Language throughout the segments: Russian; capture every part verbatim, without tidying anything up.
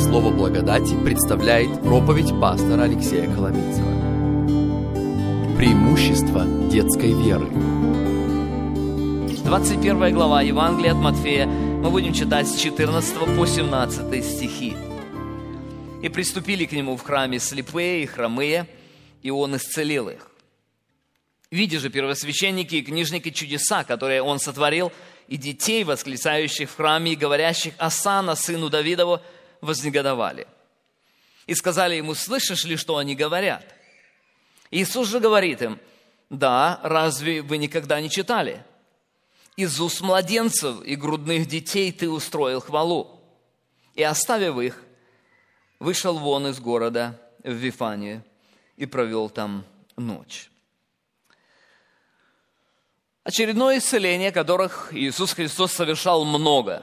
Слово благодати представляет проповедь пастора Алексея Коломийцева. Преимущество детской веры. двадцать первая глава Евангелия от Матфея. Мы будем читать с четырнадцатого по семнадцатый стихи. «И приступили к нему в храме слепые и хромые, и он исцелил их. Видя же первосвященники и книжники чудеса, которые он сотворил, и детей, восклицающих в храме и говорящих «Осанна, сыну Давидову», вознегодовали. И сказали ему: слышишь ли, что они говорят? Иисус же говорит им: да, разве вы никогда не читали? Из уст младенцев и грудных детей ты устроил хвалу. И, оставив их, вышел вон из города в Вифанию и провел там ночь». Очередное исцеление, которых Иисус Христос совершал много.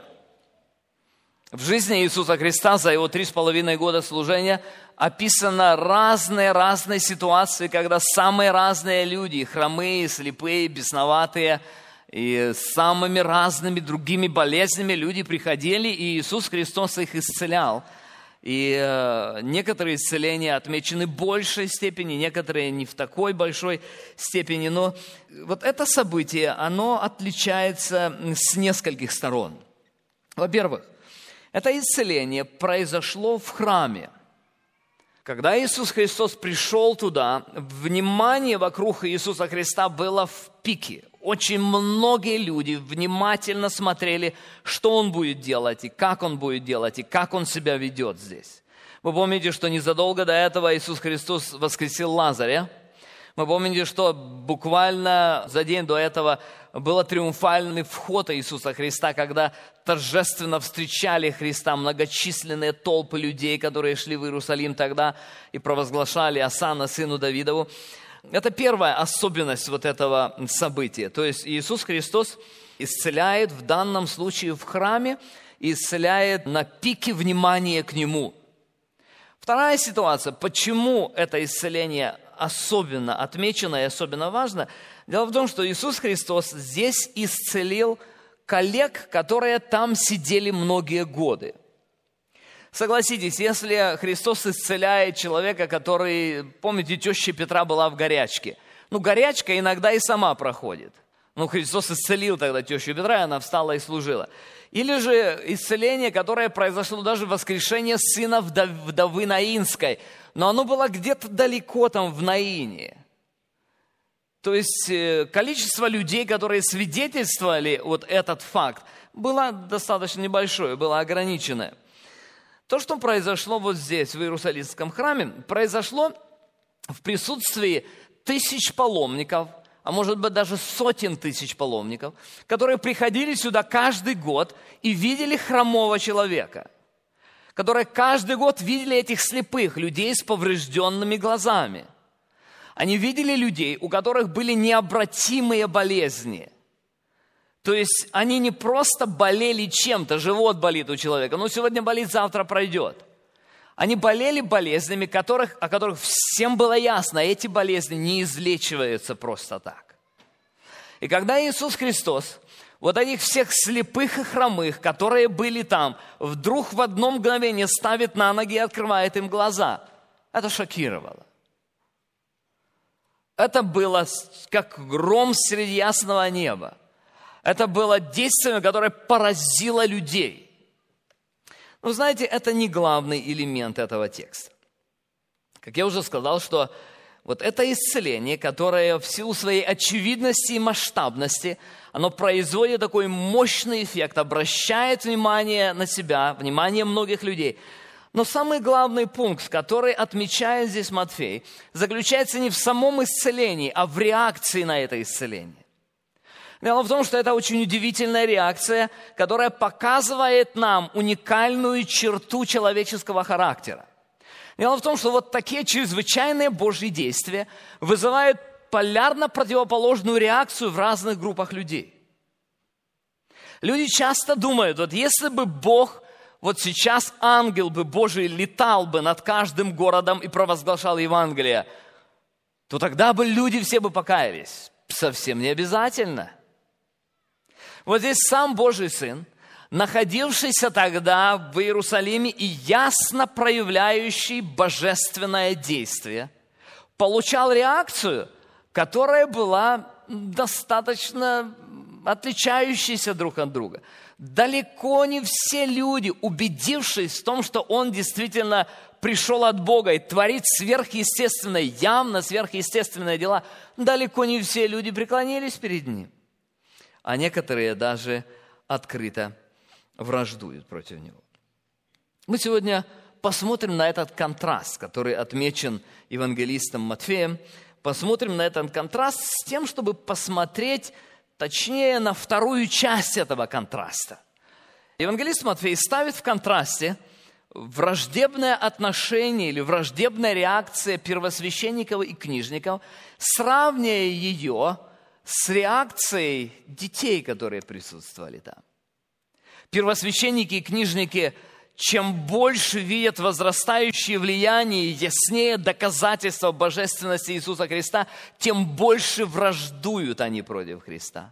В жизни Иисуса Христа за его три с половиной года служения описано разные-разные ситуации, когда самые разные люди, хромые, слепые, бесноватые, и с самыми разными другими болезнями люди приходили, и Иисус Христос их исцелял. И э, некоторые исцеления отмечены в большей степени, некоторые не в такой большой степени. Но вот это событие, оно отличается с нескольких сторон. Во-первых, это исцеление произошло в храме. Когда Иисус Христос пришел туда, внимание вокруг Иисуса Христа было в пике. Очень многие люди внимательно смотрели, что Он будет делать, и как Он будет делать, и как Он себя ведет здесь. Вы помните, что незадолго до этого Иисус Христос воскресил Лазаря. Вы помните, что буквально за день до этого был триумфальный вход Иисуса Христа, когда торжественно встречали Христа многочисленные толпы людей, которые шли в Иерусалим тогда и провозглашали «Осанна, сыну Давидову». Это первая особенность вот этого события. То есть Иисус Христос исцеляет в данном случае в храме, исцеляет на пике внимания к Нему. Вторая ситуация, почему это исцеление особенно отмечено и особенно важно. Дело в том, что Иисус Христос здесь исцелил коллег, которые там сидели многие годы. Согласитесь, если Христос исцеляет человека, который, помните, теща Петра была в горячке. Ну, горячка иногда и сама проходит. Ну, Христос исцелил тогда тещу Петра, и она встала и служила. Или же исцеление, которое произошло даже воскрешение сына вдовы Наинской. Но оно было где-то далеко там в Наине. То есть количество людей, которые свидетельствовали вот этот факт, было достаточно небольшое, было ограниченное. То, что произошло вот здесь, в Иерусалимском храме, произошло в присутствии тысяч паломников, а может быть даже сотен тысяч паломников, которые приходили сюда каждый год и видели хромого человека, которые каждый год видели этих слепых, людей с поврежденными глазами. Они видели людей, у которых были необратимые болезни. То есть они не просто болели чем-то, живот болит у человека, ну сегодня болит, завтра пройдет. Они болели болезнями, которых, о которых всем было ясно, эти болезни не излечиваются просто так. И когда Иисус Христос вот этих всех слепых и хромых, которые были там, вдруг в одно мгновение ставит на ноги и открывает им глаза, это шокировало. Это было как гром среди ясного неба. Это было действие, которое поразило людей. Но знаете, это не главный элемент этого текста. Как я уже сказал, что вот это исцеление, которое в силу своей очевидности и масштабности, оно производит такой мощный эффект, обращает внимание на себя, внимание многих людей. Но самый главный пункт, который отмечает здесь Матфей, заключается не в самом исцелении, а в реакции на это исцеление. Дело в том, что это очень удивительная реакция, которая показывает нам уникальную черту человеческого характера. Дело в том, что вот такие чрезвычайные Божьи действия вызывают полярно противоположную реакцию в разных группах людей. Люди часто думают, вот если бы Бог, вот сейчас ангел бы Божий летал бы над каждым городом и провозглашал Евангелие, то тогда бы люди все бы покаялись. Совсем не обязательно. Вот здесь сам Божий Сын находившийся тогда в Иерусалиме и ясно проявляющий божественное действие, получал реакцию, которая была достаточно отличающаяся друг от друга. Далеко не все люди, убедившись в том, что он действительно пришел от Бога и творит сверхъестественные, явно сверхъестественные дела, далеко не все люди преклонились перед ним. А некоторые даже открыто враждуют против него. Мы сегодня посмотрим на этот контраст, который отмечен евангелистом Матфеем. Посмотрим на этот контраст с тем, чтобы посмотреть, точнее, на вторую часть этого контраста. Евангелист Матфей ставит в контрасте враждебное отношение или враждебная реакция первосвященников и книжников, сравнивая ее с реакцией детей, которые присутствовали там. Первосвященники и книжники, чем больше видят возрастающее влияние и яснее доказательства божественности Иисуса Христа, тем больше враждуют они против Христа.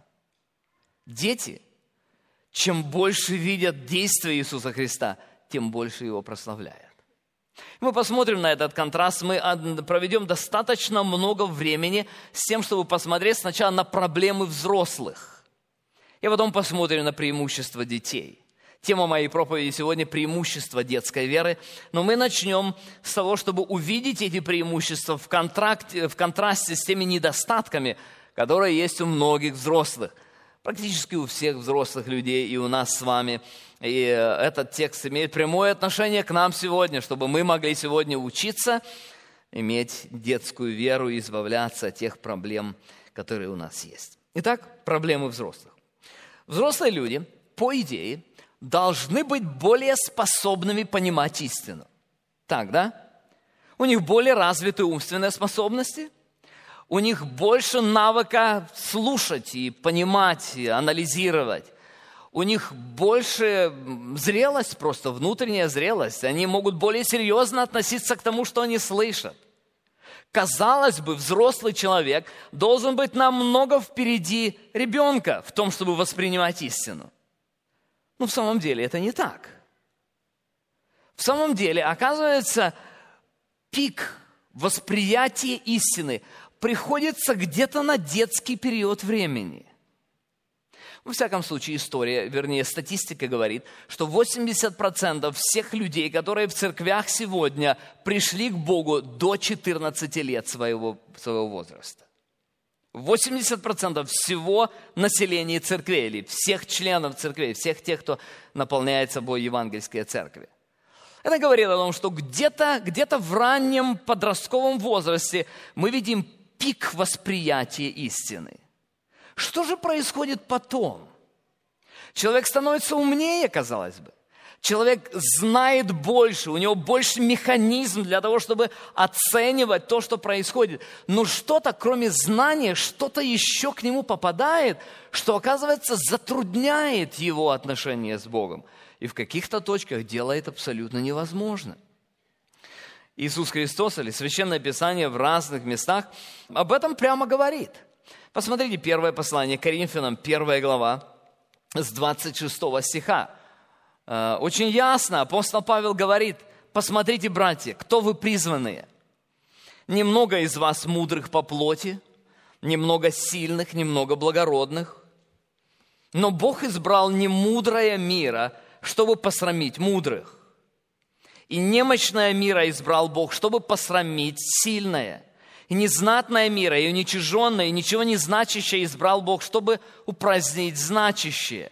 Дети, чем больше видят действия Иисуса Христа, тем больше Его прославляют. Мы посмотрим на этот контраст, мы проведем достаточно много времени с тем, чтобы посмотреть сначала на проблемы взрослых, и потом посмотрим на преимущества детей. Тема моей проповеди сегодня – преимущества детской веры. Но мы начнем с того, чтобы увидеть эти преимущества в, контракте, в контрасте с теми недостатками, которые есть у многих взрослых. Практически у всех взрослых людей и у нас с вами. И этот текст имеет прямое отношение к нам сегодня, чтобы мы могли сегодня учиться, иметь детскую веру и избавляться от тех проблем, которые у нас есть. Итак, проблемы взрослых. Взрослые люди, по идее, должны быть более способными понимать истину. Так, да? У них более развиты умственные способности, у них больше навыка слушать и понимать, и анализировать. У них больше зрелость, просто внутренняя зрелость. Они могут более серьезно относиться к тому, что они слышат. Казалось бы, взрослый человек должен быть намного впереди ребенка в том, чтобы воспринимать истину. Но в самом деле это не так. В самом деле, оказывается, пик восприятия истины приходится где-то на детский период времени. Во всяком случае, история, вернее, статистика говорит, что восемьдесят процентов всех людей, которые в церквях сегодня пришли к Богу до четырнадцати лет своего, своего возраста. восемьдесят процентов всего населения церквей, или всех членов церквей, всех тех, кто наполняет собой евангельские церкви. Это говорит о том, что где-то, где-то в раннем подростковом возрасте мы видим пик восприятия истины. Что же происходит потом? Человек становится умнее, казалось бы. Человек знает больше, у него больше механизм для того, чтобы оценивать то, что происходит. Но что-то, кроме знания, что-то еще к нему попадает, что, оказывается, затрудняет его отношения с Богом. И в каких-то точках делает абсолютно невозможным. Иисус Христос или Священное Писание в разных местах об этом прямо говорит. Посмотрите первое послание к Коринфянам, первая глава, с двадцать шестого стиха. Очень ясно апостол Павел говорит: посмотрите, братья, кто вы призванные. Немного из вас мудрых по плоти, немного сильных, немного благородных. Но Бог избрал немудрое мира, чтобы посрамить мудрых. И немощное мира избрал Бог, чтобы посрамить сильное. И незнатное мира, и уничиженное, и ничего не значащее избрал Бог, чтобы упразднить значащее.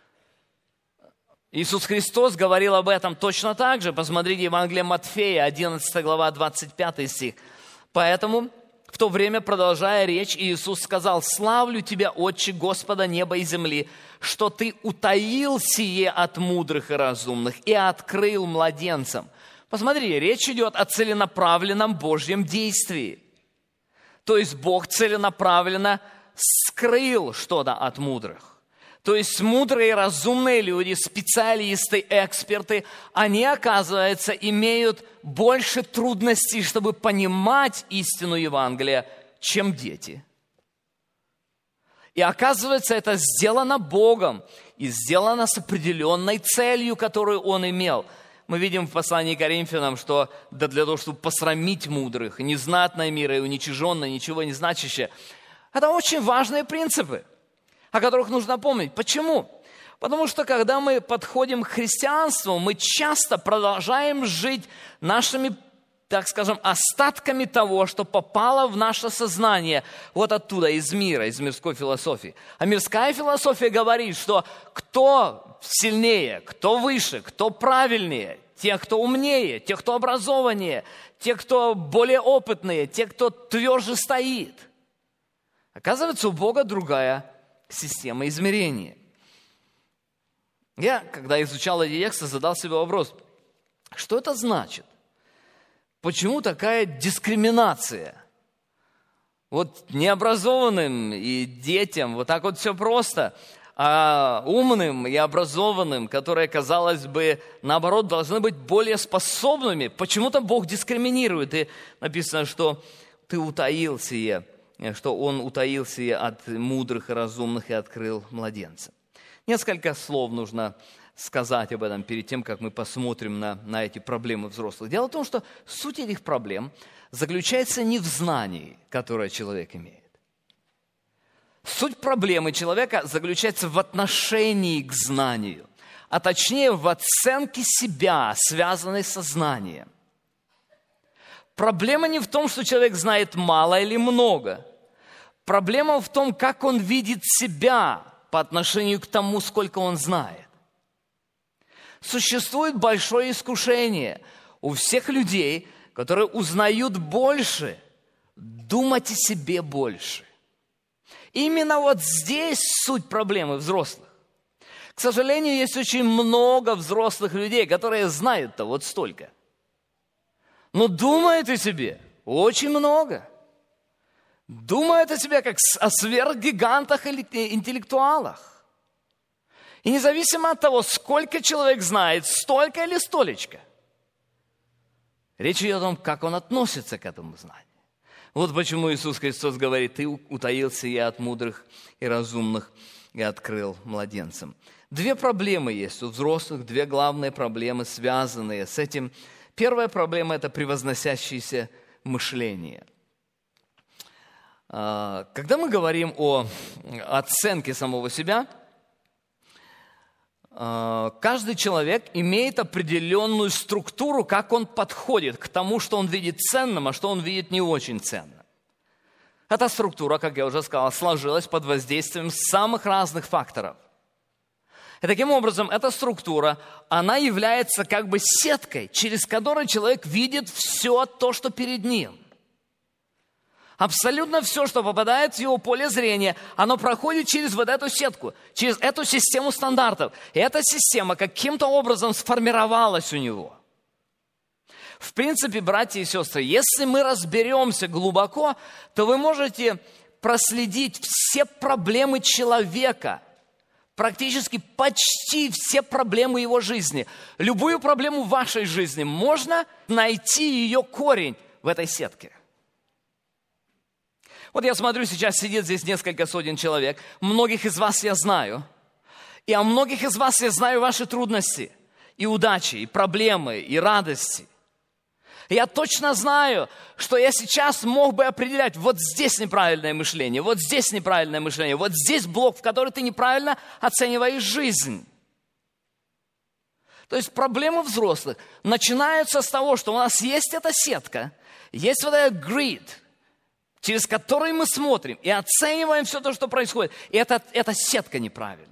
Иисус Христос говорил об этом точно так же. Посмотрите Евангелие Матфея, одиннадцатая глава, двадцать пятый стих. Поэтому, в то время, продолжая речь, Иисус сказал: «Славлю Тебя, Отче, Господа неба и земли, что Ты утаил сие от мудрых и разумных и открыл младенцам». Посмотрите, речь идет о целенаправленном Божьем действии. То есть Бог целенаправленно скрыл что-то от мудрых. То есть мудрые, разумные люди, специалисты, эксперты, они, оказывается, имеют больше трудностей, чтобы понимать истину Евангелия, чем дети. И оказывается, это сделано Богом. и сделано с определенной целью, которую он имел. Мы видим в послании к Коринфянам, что да для того, чтобы посрамить мудрых, незнатное мира и уничиженное, ничего не значащее. Это очень важные принципы, о которых нужно помнить. Почему? Потому что, когда мы подходим к христианству, мы часто продолжаем жить нашими, так скажем, остатками того, что попало в наше сознание вот оттуда, из мира, из мирской философии. А мирская философия говорит, что кто сильнее, кто выше, кто правильнее, те, кто умнее, те, кто образованнее, те, кто более опытные, те, кто тверже стоит. Оказывается, у Бога другая система измерения. Я, когда изучал эти тексты, задал себе вопрос, что это значит? Почему такая дискриминация? Вот необразованным и детям вот так вот все просто, а умным и образованным, которые, казалось бы, наоборот, должны быть более способными, почему-то Бог дискриминирует. И написано, что ты утаил сие, что Он утаил сие от мудрых и разумных и открыл младенца. Несколько слов нужно сказать об этом перед тем, как мы посмотрим на, на эти проблемы взрослых. Дело в том, что суть этих проблем заключается не в знании, которое человек имеет. Суть проблемы человека заключается в отношении к знанию, а точнее в оценке себя, связанной со знанием. Проблема не в том, что человек знает мало или много. Проблема в том, как он видит себя по отношению к тому, сколько он знает. Существует большое искушение у всех людей, которые узнают больше, думать о себе больше. Именно вот здесь суть проблемы взрослых. К сожалению, есть очень много взрослых людей, которые знают-то вот столько. Но думают о себе очень много. Думают о себе как о сверхгигантах или интеллектуалах. И независимо от того, сколько человек знает, столько или столечко, речь идет о том, как он относится к этому знанию. Вот почему Иисус Христос говорит, ты утаился я от мудрых и разумных и открыл младенцам. Две проблемы есть у взрослых, две главные проблемы, связанные с этим. Первая проблема – это превозносящееся мышление. Когда мы говорим о оценке самого себя, каждый человек имеет определенную структуру, как он подходит к тому, что он видит ценным, а что он видит не очень ценным. Эта структура, как я уже сказал, сложилась под воздействием самых разных факторов. И таким образом, эта структура, она является как бы сеткой, через которую человек видит все то, что перед ним. Абсолютно все, что попадает в его поле зрения, оно проходит через вот эту сетку, через эту систему стандартов. И эта система каким-то образом сформировалась у него. В принципе, братья и сестры, если мы разберемся глубоко, то вы можете проследить все проблемы человека, практически почти все проблемы его жизни. Любую проблему в вашей жизни можно найти ее корень в этой сетке. Вот я смотрю, сейчас сидит здесь несколько сотен человек. Многих из вас я знаю. И о многих из вас я знаю ваши трудности, и удачи, и проблемы, и радости. И я точно знаю, что я сейчас мог бы определять, вот здесь неправильное мышление, вот здесь неправильное мышление, вот здесь блок, в который ты неправильно оцениваешь жизнь. То есть проблемы взрослых начинаются с того, что у нас есть эта сетка, есть вот этот grid, через который мы смотрим и оцениваем все то, что происходит. И это, эта сетка неправильная.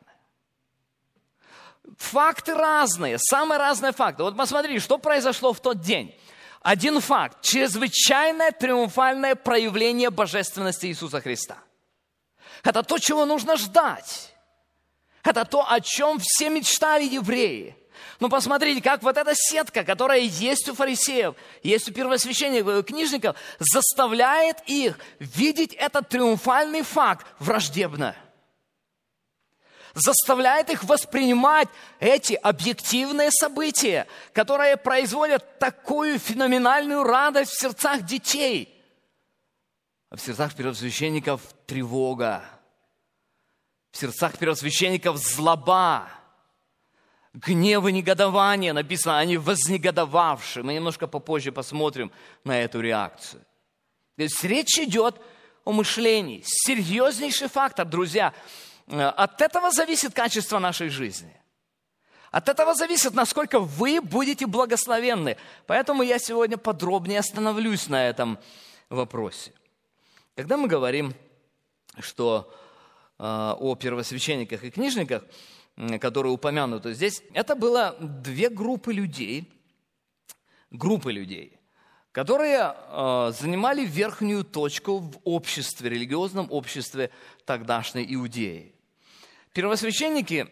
Факты разные, самые разные факты. Вот посмотри, что произошло в тот день. Один факт. Чрезвычайное триумфальное проявление божественности Иисуса Христа. Это то, чего нужно ждать. Это то, о чем все мечтали евреи. Ну, посмотрите, как вот эта сетка, которая есть у фарисеев, есть у первосвященников и книжников, заставляет их видеть этот триумфальный факт враждебно. Заставляет их воспринимать эти объективные события, которые производят такую феноменальную радость в сердцах детей. А в сердцах первосвященников тревога. В сердцах первосвященников злоба, гнев и негодование. Написано, они вознегодовавшие. Мы немножко попозже посмотрим на эту реакцию. То есть речь идет о мышлении. Серьезнейший фактор, друзья. От этого зависит качество нашей жизни. От этого зависит, насколько вы будете благословенны. Поэтому я сегодня подробнее остановлюсь на этом вопросе. Когда мы говорим, что э, о первосвященниках и книжниках, которые упомянуты здесь, это было две группы людей, группы людей, которые э, занимали верхнюю точку в обществе, религиозном обществе тогдашней Иудеи. Первосвященники,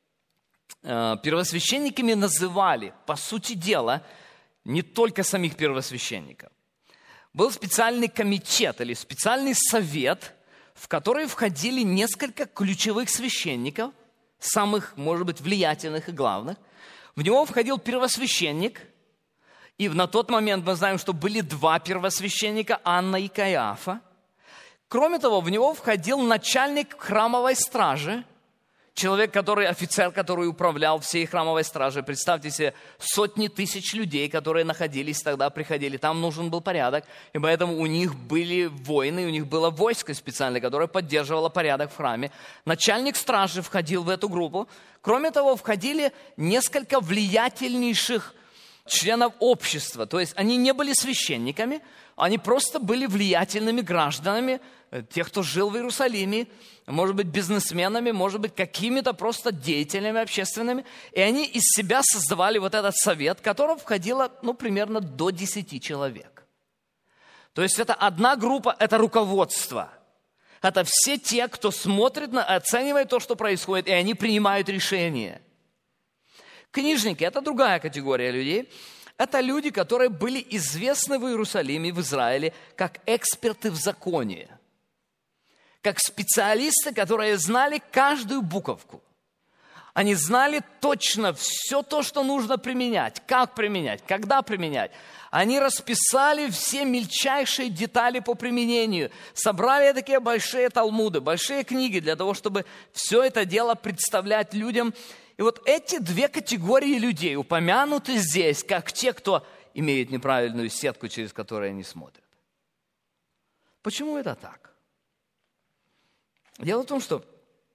э, первосвященниками называли, по сути дела, не только самих первосвященников. Был специальный комитет или специальный совет, в который входили несколько ключевых священников, самых, может быть, влиятельных и главных. В него входил первосвященник, и на тот момент мы знаем, что были два первосвященника, Анна и Каиафа. Кроме того, в него входил начальник храмовой стражи, человек, который, офицер, который управлял всей храмовой стражей. Представьте себе, сотни тысяч людей, которые находились тогда, приходили. Там нужен был порядок, и поэтому у них были воины, у них было войско специальное, которое поддерживало порядок в храме. Начальник стражи входил в эту группу. Кроме того, входили несколько влиятельнейших членов общества. То есть они не были священниками, они просто были влиятельными гражданами, тех, кто жил в Иерусалиме, может быть, бизнесменами, может быть, какими-то просто деятелями общественными. И они из себя создавали вот этот совет, в который входило, ну, примерно до десяти человек. То есть это одна группа, это руководство. Это все те, кто смотрит, на, оценивает то, что происходит, и они принимают решения. Книжники – это другая категория людей. Это люди, которые были известны в Иерусалиме, в Израиле, как эксперты в законе. Как специалисты, которые знали каждую буковку. Они знали точно все то, что нужно применять, как применять, когда применять. Они расписали все мельчайшие детали по применению. Собрали такие большие талмуды, большие книги для того, чтобы все это дело представлять людям. И вот эти две категории людей упомянуты здесь, как те, кто имеет неправильную сетку, через которую они смотрят. Почему это так? Дело в том, что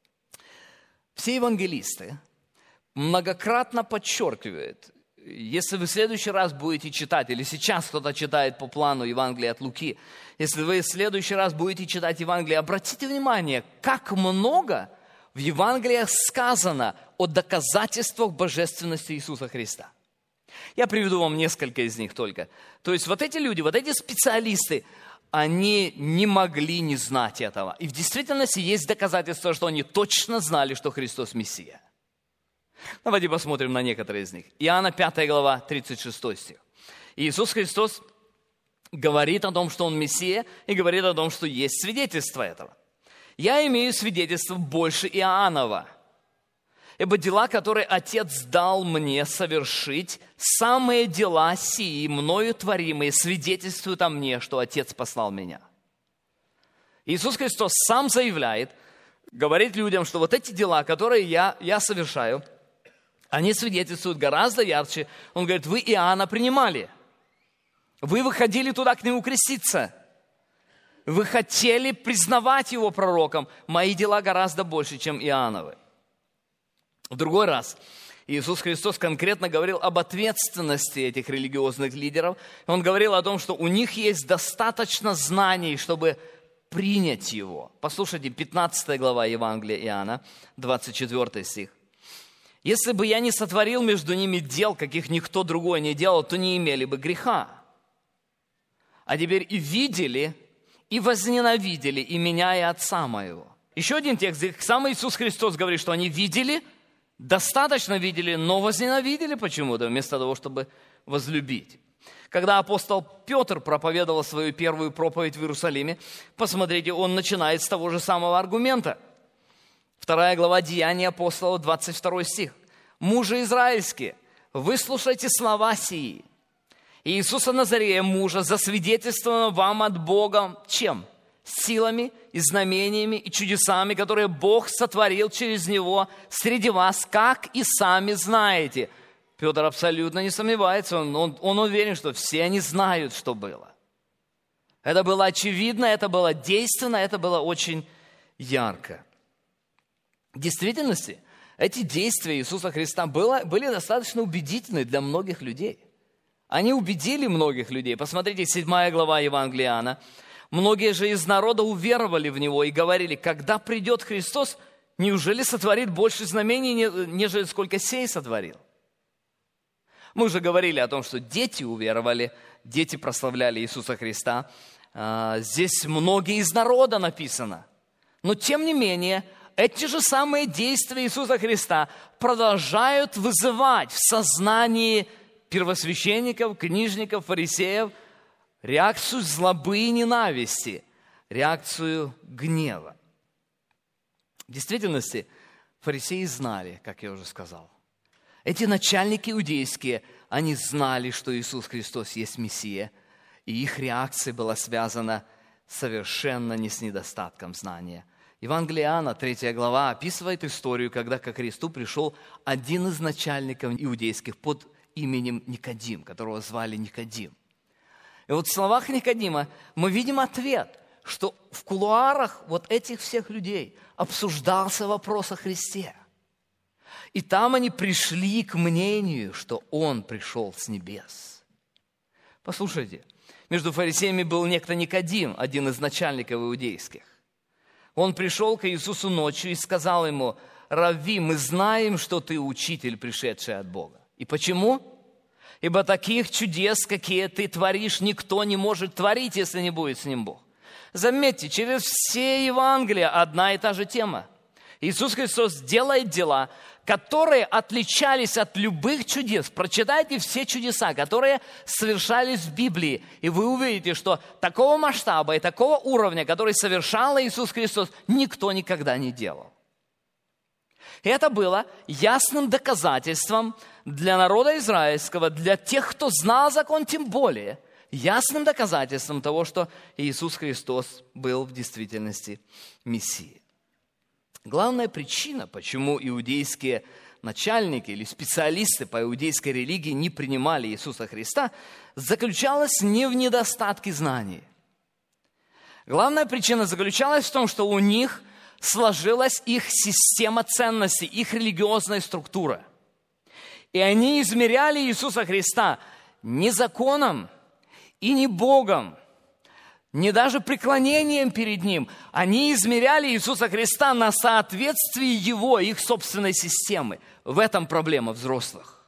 все евангелисты многократно подчеркивают, если вы в следующий раз будете читать, или сейчас кто-то читает по плану Евангелие от Луки, если вы в следующий раз будете читать Евангелие, обратите внимание, как много в Евангелиях сказано о доказательствах божественности Иисуса Христа. Я приведу вам несколько из них только. То есть вот эти люди, вот эти специалисты, они не могли не знать этого. И в действительности есть доказательства, что они точно знали, что Христос Мессия. Давайте посмотрим на некоторые из них. Иоанна пятая глава, тридцать шестой стих. Иисус Христос говорит о том, что Он Мессия, и говорит о том, что есть свидетельство этого. «Я имею свидетельство больше Иоаннова, ибо дела, которые Отец дал мне совершить, самые дела сии, мною творимые, свидетельствуют о мне, что Отец послал меня». Иисус Христос сам заявляет, говорит людям, что вот эти дела, которые я, я совершаю, они свидетельствуют гораздо ярче. Он говорит, вы Иоанна принимали, вы выходили туда к нему креститься, вы хотели признавать его пророком, мои дела гораздо больше, чем Иоанновы. В другой раз Иисус Христос конкретно говорил об ответственности этих религиозных лидеров. Он говорил о том, что у них есть достаточно знаний, чтобы принять его. Послушайте, пятнадцатая глава Евангелия Иоанна, двадцать четвёртый стих. «Если бы я не сотворил между ними дел, каких никто другой не делал, то не имели бы греха. А теперь и видели, и возненавидели и меня, и Отца моего». Еще один текст, где сам Иисус Христос говорит, что они видели, достаточно видели, но возненавидели почему-то, вместо того, чтобы возлюбить. Когда апостол Петр проповедовал свою первую проповедь в Иерусалиме, посмотрите, он начинает с того же самого аргумента. Вторая глава Деяний апостолов, двадцать второй стих. «Мужи израильские, выслушайте слова сии. Иисуса Назарея, мужа, засвидетельствовано вам от Бога чем? силами и знамениями и чудесами, которые Бог сотворил через Него среди вас, как и сами знаете». Петр абсолютно не сомневается, он, он, он уверен, что все они знают, что было. Это было очевидно, это было действенно, это было очень ярко. В действительности, эти действия Иисуса Христа было, были достаточно убедительны для многих людей. Они убедили многих людей. Посмотрите, седьмая глава Евангелия Иоанна. «Многие же из народа уверовали в Него и говорили: когда придет Христос, неужели сотворит больше знамений, нежели сколько сей сотворил?» Мы уже говорили о том, что дети уверовали, дети прославляли Иисуса Христа. Здесь многие из народа написано. Но тем не менее, эти же самые действия Иисуса Христа продолжают вызывать в сознании первосвященников, книжников, фарисеев реакцию злобы и ненависти, реакцию гнева. В действительности, фарисеи знали, как я уже сказал. Эти начальники иудейские, они знали, что Иисус Христос есть Мессия, и их реакция была связана совершенно не с недостатком знания. Евангелие Иоанна, третья глава, описывает историю, когда ко Христу пришел один из начальников иудейских под именем Никодим, которого звали Никодим. И вот в словах Никодима мы видим ответ, что в кулуарах вот этих всех людей обсуждался вопрос о Христе. И там они пришли к мнению, что Он пришел с небес. Послушайте, между фарисеями был некто Никодим, один из начальников иудейских. Он пришел к Иисусу ночью и сказал Ему: «Равви, мы знаем, что Ты учитель, пришедший от Бога». И почему? «Ибо таких чудес, какие Ты творишь, никто не может творить, если не будет с Ним Бог». Заметьте, через все Евангелия одна и та же тема. Иисус Христос делает дела, которые отличались от любых чудес. Прочитайте все чудеса, которые совершались в Библии, и вы увидите, что такого масштаба и такого уровня, который совершал Иисус Христос, никто никогда не делал. И это было ясным доказательством для народа израильского, для тех, кто знал закон, тем более, ясным доказательством того, что Иисус Христос был в действительности Мессией. Главная причина, почему иудейские начальники или специалисты по иудейской религии не принимали Иисуса Христа, заключалась не в недостатке знаний. Главная причина заключалась в том, что у них сложилась их система ценностей, их религиозная структура. И они измеряли Иисуса Христа не законом и не Богом, не даже преклонением перед Ним. Они измеряли Иисуса Христа на соответствии Его, их собственной системы. В этом проблема взрослых.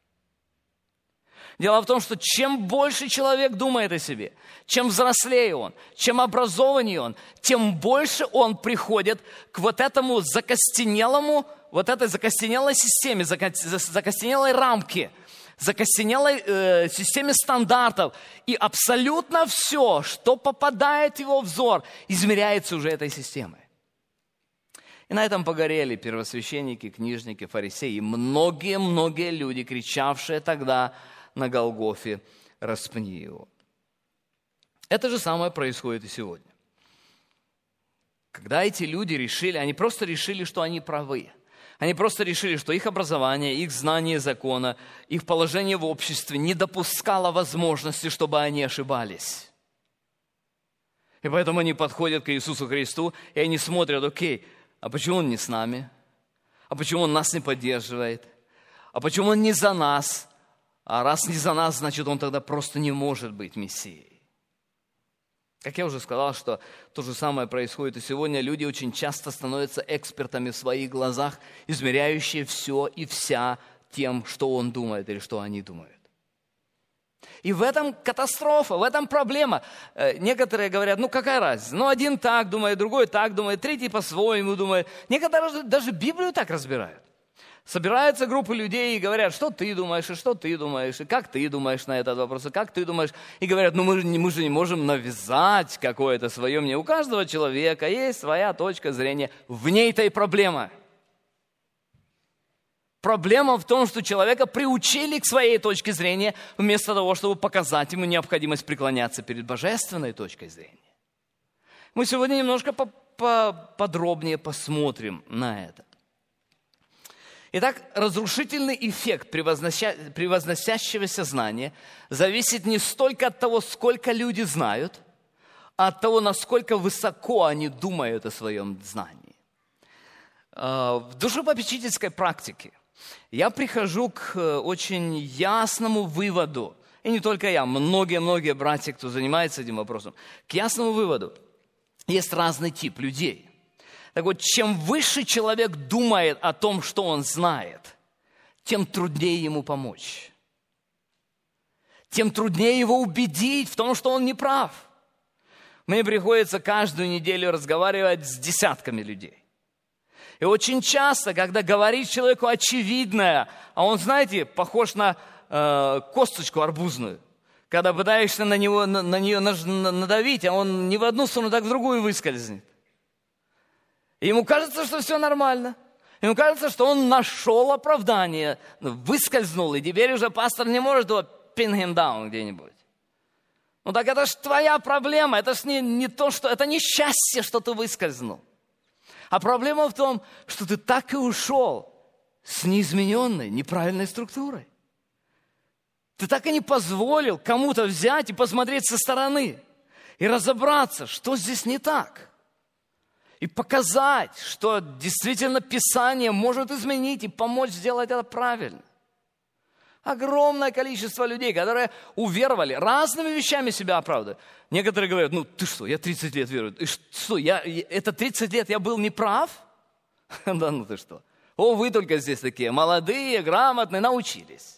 Дело в том, что чем больше человек думает о себе, чем взрослее он, чем образованнее он, тем больше он приходит к вот этому закостенелому, вот этой закостенелой системе, закостенелой рамке, закостенелой э, системе стандартов. И абсолютно все, что попадает в его взор, измеряется уже этой системой. И на этом погорели первосвященники, книжники, фарисеи и многие-многие люди, кричавшие тогда на Голгофе: «Распни его». Это же самое происходит и сегодня. Когда эти люди решили, они просто решили, что они правы. Они просто решили, что их образование, их знание закона, их положение в обществе не допускало возможности, чтобы они ошибались. И поэтому они подходят к Иисусу Христу, и они смотрят: окей, а почему Он не с нами? А почему Он нас не поддерживает? А почему Он не за нас? А раз не за нас, значит, Он тогда просто не может быть Мессией. Как я уже сказал, что то же самое происходит и сегодня. Люди очень часто становятся экспертами в своих глазах, измеряющие все и вся тем, что он думает или что они думают. И в этом катастрофа, в этом проблема. Некоторые говорят: ну какая разница? Ну один так думает, другой так думает, третий по-своему думает. Некоторые даже Библию так разбирают. Собираются группы людей и говорят: что ты думаешь, и что ты думаешь, и как ты думаешь на этот вопрос, и как ты думаешь. И говорят: ну мы же, мы же не можем навязать какое-то свое мнение. У каждого человека есть своя точка зрения. В ней-то и проблема. Проблема в том, что человека приучили к своей точке зрения, вместо того, чтобы показать ему необходимость преклоняться перед божественной точкой зрения. Мы сегодня немножко подробнее посмотрим на это. Итак, разрушительный эффект превознося... превозносящегося знания зависит не столько от того, сколько люди знают, а от того, насколько высоко они думают о своем знании. В душепопечительской практике я прихожу к очень ясному выводу, и не только я, многие-многие братья, кто занимается этим вопросом, к ясному выводу. Есть разный тип людей. Так вот, чем выше человек думает о том, что он знает, тем труднее ему помочь. Тем труднее его убедить в том, что он не прав. Мне приходится каждую неделю разговаривать с десятками людей. И очень часто, когда говорит человеку очевидное, а он, знаете, похож на э, косточку арбузную, когда пытаешься на, него, на, на нее надавить, а он не в одну сторону, так в другую выскользнет. И ему кажется, что все нормально. Ему кажется, что он нашел оправдание, выскользнул, и теперь уже пастор не может его pin him down где-нибудь. Ну так это ж твоя проблема, это ж не, не то, что... Это не счастье, что ты выскользнул. А проблема в том, что ты так и ушел с неизмененной, неправильной структурой. Ты так и не позволил кому-то взять и посмотреть со стороны и разобраться, что здесь не так. И показать, что действительно Писание может изменить и помочь сделать это правильно. Огромное количество людей, которые уверовали, разными вещами себя оправдывают. Некоторые говорят, ну ты что, я тридцать лет верую. И что, я, это тридцать лет я был неправ? Да ну ты что. О, вы только здесь такие молодые, грамотные, научились.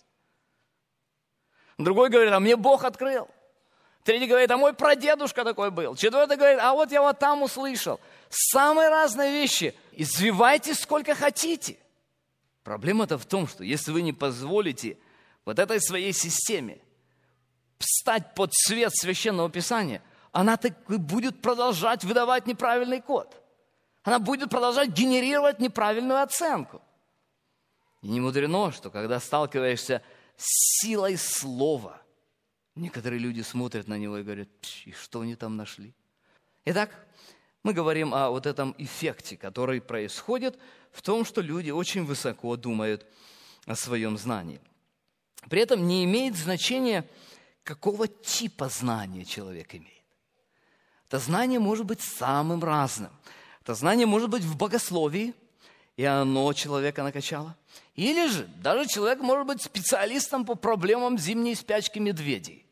Другой говорит, а мне Бог открыл. Третий говорит, а мой прадедушка такой был. Четвертый говорит, а вот я вот там услышал. Самые разные вещи. Извивайтесь сколько хотите. Проблема-то в том, что если вы не позволите вот этой своей системе встать под свет Священного Писания, она так и будет продолжать выдавать неправильный код. Она будет продолжать генерировать неправильную оценку. И не мудрено, что когда сталкиваешься с силой слова, некоторые люди смотрят на него и говорят, и что они там нашли? Итак, мы говорим о вот этом эффекте, который происходит в том, что люди очень высоко думают о своем знании. При этом не имеет значения, какого типа знания человек имеет. Это знание может быть самым разным. Это знание может быть в богословии, и оно человека накачало. Или же даже человек может быть специалистом по проблемам зимней спячки медведей.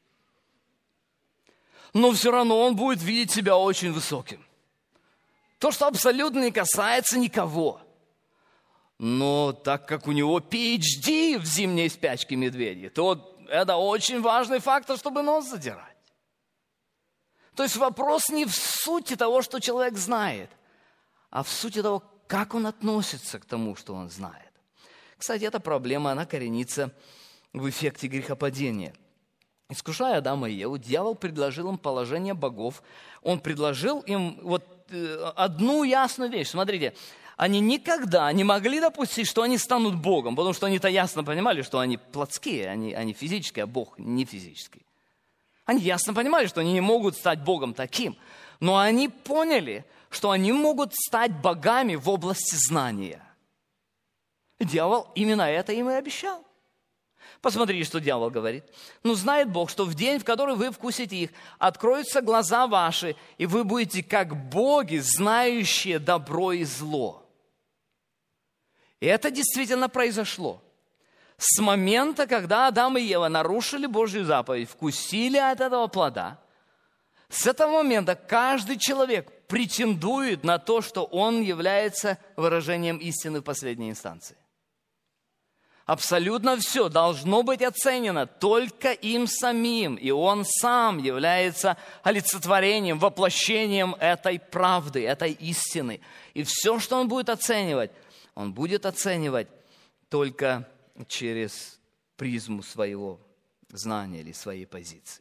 Но все равно он будет видеть себя очень высоким. То, что абсолютно не касается никого. Но так как у него пи эйч ди в зимней спячке медведей, то это очень важный фактор, чтобы нос задирать. То есть вопрос не в сути того, что человек знает, а в сути того, как он относится к тому, что он знает. Кстати, эта проблема, она коренится в эффекте грехопадения. Искушая Адама и Еву, дьявол предложил им положение богов. Он предложил им вот одну ясную вещь. Смотрите, они никогда не могли допустить, что они станут Богом, потому что они-то ясно понимали, что они плотские, они, они физические, а Бог не физический. Они ясно понимали, что они не могут стать Богом таким. Но они поняли, что они могут стать богами в области знания. Дьявол именно это им и обещал. Посмотрите, что дьявол говорит. Ну, знает Бог, что в день, в который вы вкусите их, откроются глаза ваши, и вы будете как боги, знающие добро и зло. И это действительно произошло. С момента, когда Адам и Ева нарушили Божью заповедь, вкусили от этого плода, с этого момента каждый человек претендует на то, что он является выражением истины в последней инстанции. Абсолютно все должно быть оценено только им самим, и он сам является олицетворением, воплощением этой правды, этой истины. И все, что он будет оценивать, он будет оценивать только через призму своего знания или своей позиции.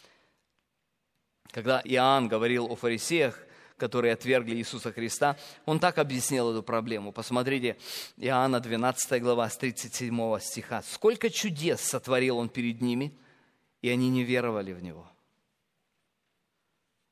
Когда Иоанн говорил о фарисеях, которые отвергли Иисуса Христа, он так объяснил эту проблему. Посмотрите, Иоанна двенадцатая глава, с тридцать седьмого стиха. «Сколько чудес сотворил он перед ними, и они не веровали в Него».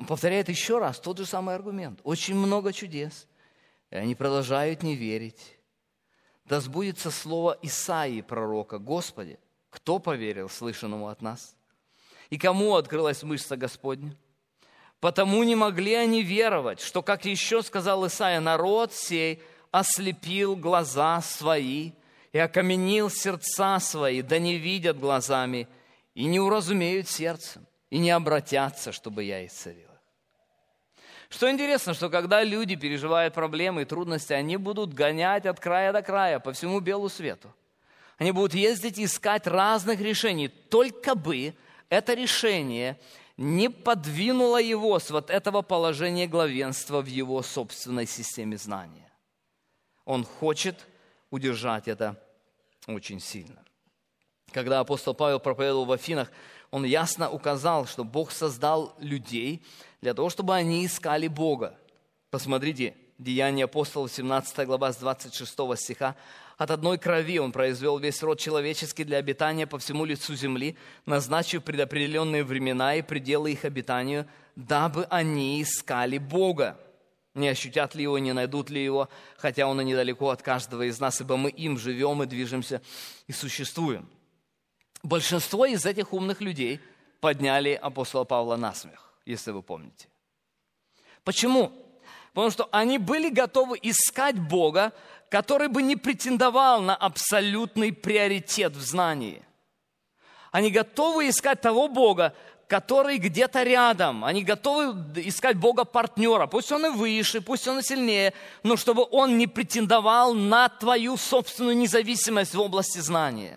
Он повторяет еще раз тот же самый аргумент. Очень много чудес. И они продолжают не верить. Да сбудется слово Исаии, пророка: «Господи, кто поверил слышанному от нас? И кому открылась мышца Господня? Потому не могли они веровать, что, как еще сказал Исаия, народ сей ослепил глаза свои и окаменил сердца свои, да не видят глазами, и не уразумеют сердцем, и не обратятся, чтобы я исцелил их». Что интересно, что когда люди переживают проблемы и трудности, они будут гонять от края до края по всему белу свету. Они будут ездить и искать разных решений, только бы это решение не подвинуло его с вот этого положения главенства в его собственной системе знания. Он хочет удержать это очень сильно. Когда апостол Павел проповедовал в Афинах, он ясно указал, что Бог создал людей для того, чтобы они искали Бога. Посмотрите, Деяния апостолов, семнадцатая глава, с двадцать шестого стиха. «От одной крови Он произвел весь род человеческий для обитания по всему лицу земли, назначив предопределенные времена и пределы их обитанию, дабы они искали Бога. Не ощутят ли Его, не найдут ли Его, хотя Он и недалеко от каждого из нас, ибо мы им живем и движемся и существуем». Большинство из этих умных людей подняли апостола Павла на смех, если вы помните. Почему? Потому что они были готовы искать Бога, который бы не претендовал на абсолютный приоритет в знании. Они готовы искать того Бога, который где-то рядом. Они готовы искать Бога-партнера. Пусть он и выше, пусть он и сильнее, но чтобы он не претендовал на твою собственную независимость в области знания.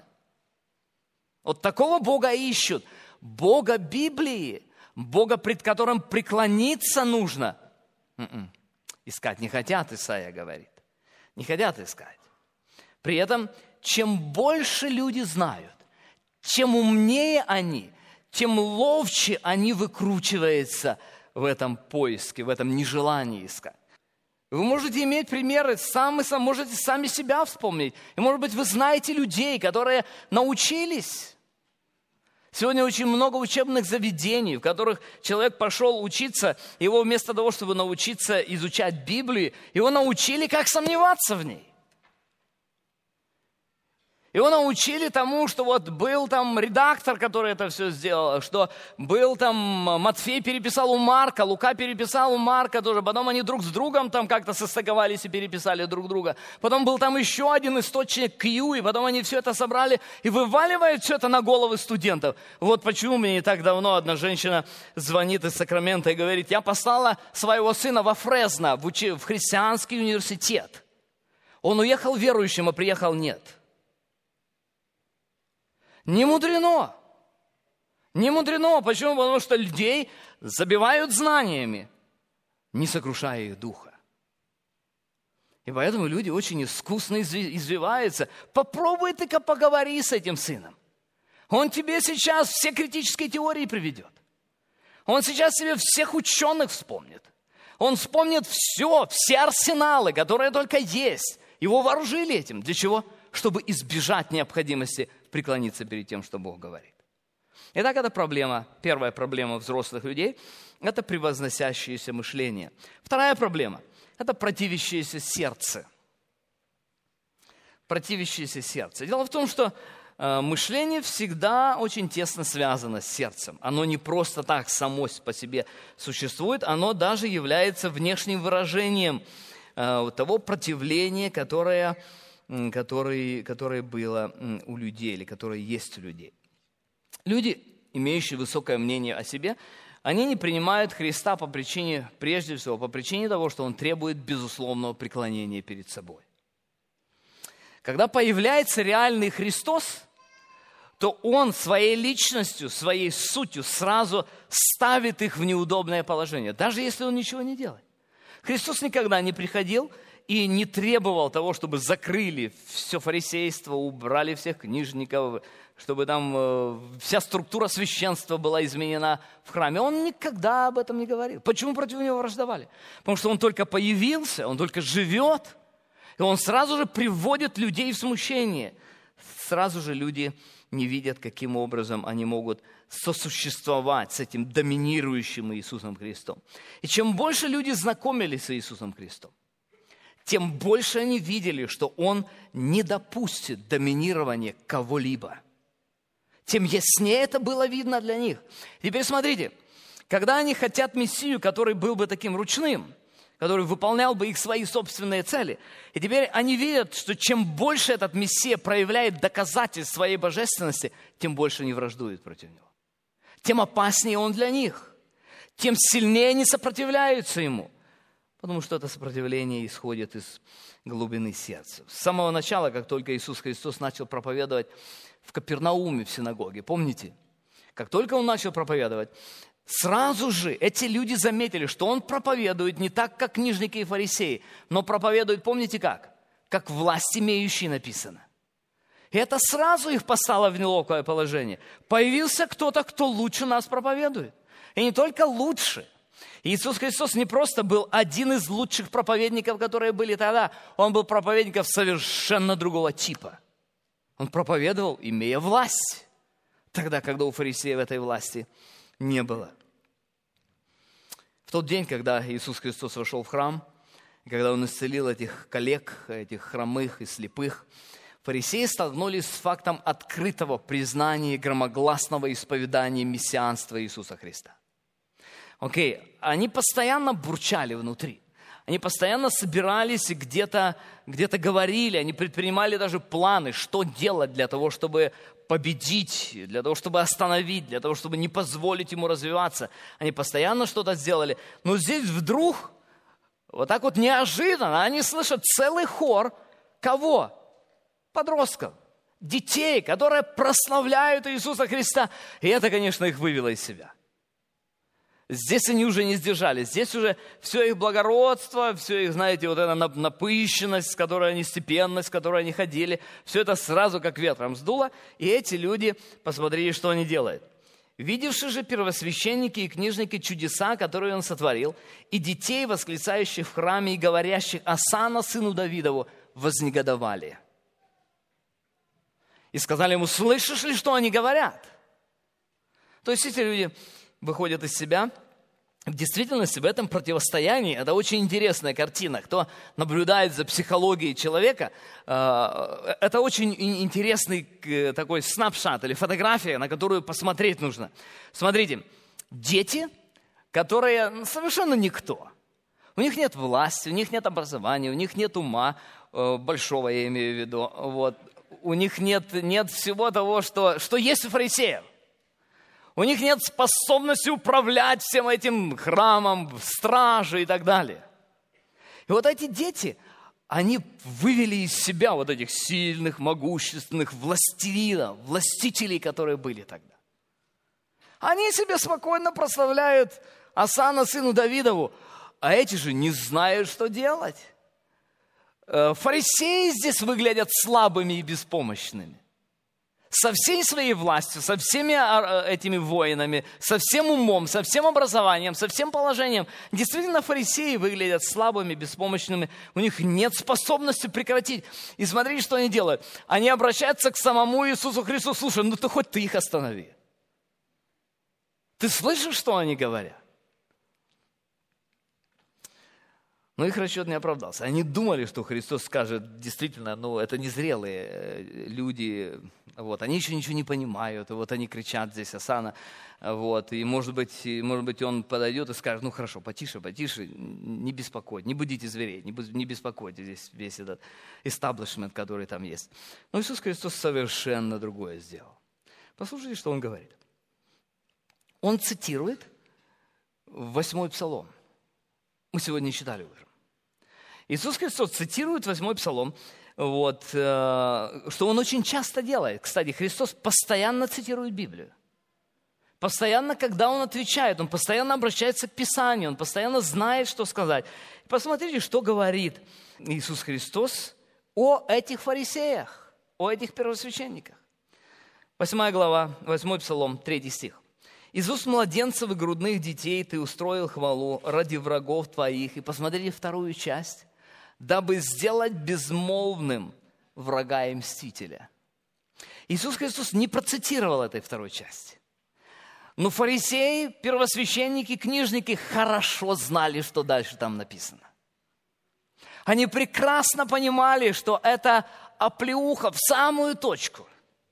Вот такого Бога ищут. Бога Библии. Бога, пред которым преклониться нужно. М-м. Искать не хотят, Исаия говорит. Не хотят искать. При этом, чем больше люди знают, чем умнее они, тем ловче они выкручиваются в этом поиске, в этом нежелании искать. Вы можете иметь примеры, сами, можете сами себя вспомнить. И, может быть, вы знаете людей, которые научились. Сегодня очень много учебных заведений, в которых человек пошел учиться, его вместо того, чтобы научиться изучать Библию, его научили, как сомневаться в ней. Его научили тому, что вот был там редактор, который это все сделал, что был там Матфей переписал у Марка, Лука переписал у Марка тоже, потом они друг с другом там как-то состыковались и переписали друг друга. Потом был там еще один источник Кью, и потом они все это собрали и вываливают все это на головы студентов. Вот почему мне не так давно одна женщина звонит из Сакрамента и говорит: я послала своего сына во Фресно, в, учи... в христианский университет. Он уехал верующим, а приехал нет. Не мудрено. Не мудрено. Почему? Потому что людей забивают знаниями, не сокрушая их духа. И поэтому люди очень искусно извиваются. Попробуй ты-ка поговори с этим сыном. Он тебе сейчас все критические теории приведет. Он сейчас тебе всех ученых вспомнит. Он вспомнит все, все арсеналы, которые только есть. Его вооружили этим. Для чего? Чтобы избежать необходимости преклониться перед тем, что Бог говорит. Итак, это проблема, первая проблема взрослых людей – это превозносящееся мышление. Вторая проблема – это противящееся сердце. Противящееся сердце. Дело в том, что э, мышление всегда очень тесно связано с сердцем. Оно не просто так само по себе существует, оно даже является внешним выражением э, того противления, которое... Которое, которое было у людей, или которое есть у людей. Люди, имеющие высокое мнение о себе, они не принимают Христа по причине, прежде всего, по причине того, что Он требует безусловного преклонения перед собой. Когда появляется реальный Христос, то Он своей личностью, своей сутью сразу ставит их в неудобное положение, даже если Он ничего не делает. Христос никогда не приходил и не требовал того, чтобы закрыли все фарисейство, убрали всех книжников, чтобы там э, вся структура священства была изменена в храме. Он никогда об этом не говорил. Почему против него враждовали? Потому что он только появился, он только живет, и он сразу же приводит людей в смущение сразу же люди не видят, каким образом они могут сосуществовать с этим доминирующим Иисусом Христом. И чем больше люди знакомились с Иисусом Христом, тем больше они видели, что Он не допустит доминирования кого-либо. Тем яснее это было видно для них. Теперь смотрите, когда они хотят Мессию, который был бы таким ручным, который выполнял бы их свои собственные цели, и теперь они видят, что чем больше этот Мессия проявляет доказательств своей божественности, тем больше они враждуют против Него. Тем опаснее Он для них, тем сильнее они сопротивляются Ему, потому что это сопротивление исходит из глубины сердца. С самого начала, как только Иисус Христос начал проповедовать в Капернауме в синагоге, помните? Как только Он начал проповедовать, сразу же эти люди заметили, что Он проповедует не так, как книжники и фарисеи, но проповедует, помните как? Как власть имеющий написано. И это сразу их поставило в неловкое положение. Появился кто-то, кто лучше нас проповедует. И не только лучше. Иисус Христос не просто был один из лучших проповедников, которые были тогда. Он был проповедником совершенно другого типа. Он проповедовал, имея власть, тогда, когда у фарисеев этой власти не было. В тот день, когда Иисус Христос вошел в храм, когда Он исцелил этих коллег, этих хромых и слепых, фарисеи столкнулись с фактом открытого признания и громогласного исповедания мессианства Иисуса Христа. Окей, okay. Они постоянно бурчали внутри. Они постоянно собирались и где-то, где-то говорили, они предпринимали даже планы, что делать для того, чтобы победить, для того, чтобы остановить, для того, чтобы не позволить ему развиваться. Они постоянно что-то сделали. Но здесь вдруг, вот так вот неожиданно, они слышат целый хор кого? Подростков, детей, которые прославляют Иисуса Христа. И это, конечно, их вывело из себя. Здесь они уже не сдержались. Здесь уже все их благородство, все их, знаете, вот эта напыщенность, с которой они, степенность, с которой они ходили, все это сразу как ветром сдуло. И эти люди, посмотрели, что они делают. Видевши же первосвященники и книжники чудеса, которые Он сотворил, и детей, восклицающих в храме и говорящих «Осанна сыну Давидову», вознегодовали. И сказали ему: слышишь ли, что они говорят? То есть эти люди выходят из себя. В действительности в этом противостоянии, это очень интересная картина. Кто наблюдает за психологией человека, это очень интересный такой снапшот или фотография, на которую посмотреть нужно. Смотрите, дети, которые совершенно никто. У них нет власти, у них нет образования, у них нет ума, большого я имею в виду. Вот. У них нет, нет всего того, что, что есть у фарисеев. У них нет способности управлять всем этим храмом, стражей и так далее. И вот эти дети, они вывели из себя вот этих сильных, могущественных властелинов, властителей, которые были тогда. Они себе спокойно прославляют Осанна сыну Давидову, а эти же не знают, что делать. Фарисеи здесь выглядят слабыми и беспомощными. Со всей своей властью, со всеми этими воинами, со всем умом, со всем образованием, со всем положением. Действительно, фарисеи выглядят слабыми, беспомощными. У них нет способности прекратить. И смотрите, что они делают. Они обращаются к самому Иисусу Христу. Слушай, ну ты хоть ты их останови. Ты слышишь, что они говорят? Но их расчет не оправдался. Они думали, что Христос скажет, действительно, ну, это незрелые люди, вот, они еще ничего не понимают, вот они кричат здесь, Осанна, вот, и, может быть, может быть, он подойдет и скажет, ну, хорошо, потише, потише, не беспокойте, не будите зверей, не, не беспокойте здесь весь этот эстаблишмент, который там есть. Но Иисус Христос совершенно другое сделал. Послушайте, что Он говорит. Он цитирует восьмой псалом. Мы сегодня читали уже. Иисус Христос цитирует восьмой псалом, вот, э, что Он очень часто делает. Кстати, Христос постоянно цитирует Библию. Постоянно, когда Он отвечает, Он постоянно обращается к Писанию, Он постоянно знает, что сказать. Посмотрите, что говорит Иисус Христос о этих фарисеях, о этих первосвященниках. Восьмая глава, восьмой псалом, третий стих. «Из уст младенцев и грудных детей ты устроил хвалу ради врагов твоих». И посмотрите вторую часть. «Дабы сделать безмолвным врага и мстителя». Иисус Христос не процитировал этой второй части. Но фарисеи, первосвященники, книжники хорошо знали, что дальше там написано. Они прекрасно понимали, что это оплеуха в самую точку.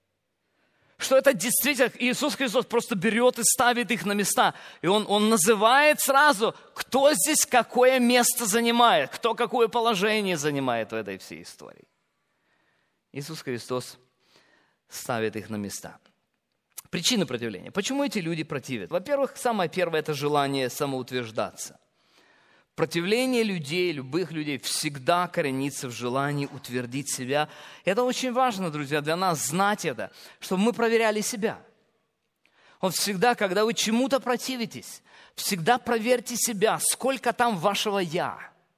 Что это действительно Иисус Христос просто берет и ставит их на места. И Он, он называет сразу, кто здесь какое место занимает, кто какое положение занимает в этой всей истории. Иисус Христос ставит их на места. Причины противления. Почему эти люди противят? Во-первых, самое первое – это желание самоутверждаться. Противление людей, любых людей, всегда коренится в желании утвердить себя. Это очень важно, друзья, для нас знать это, чтобы мы проверяли себя. Вот всегда, когда вы чему-то противитесь, всегда проверьте себя, сколько там вашего «я».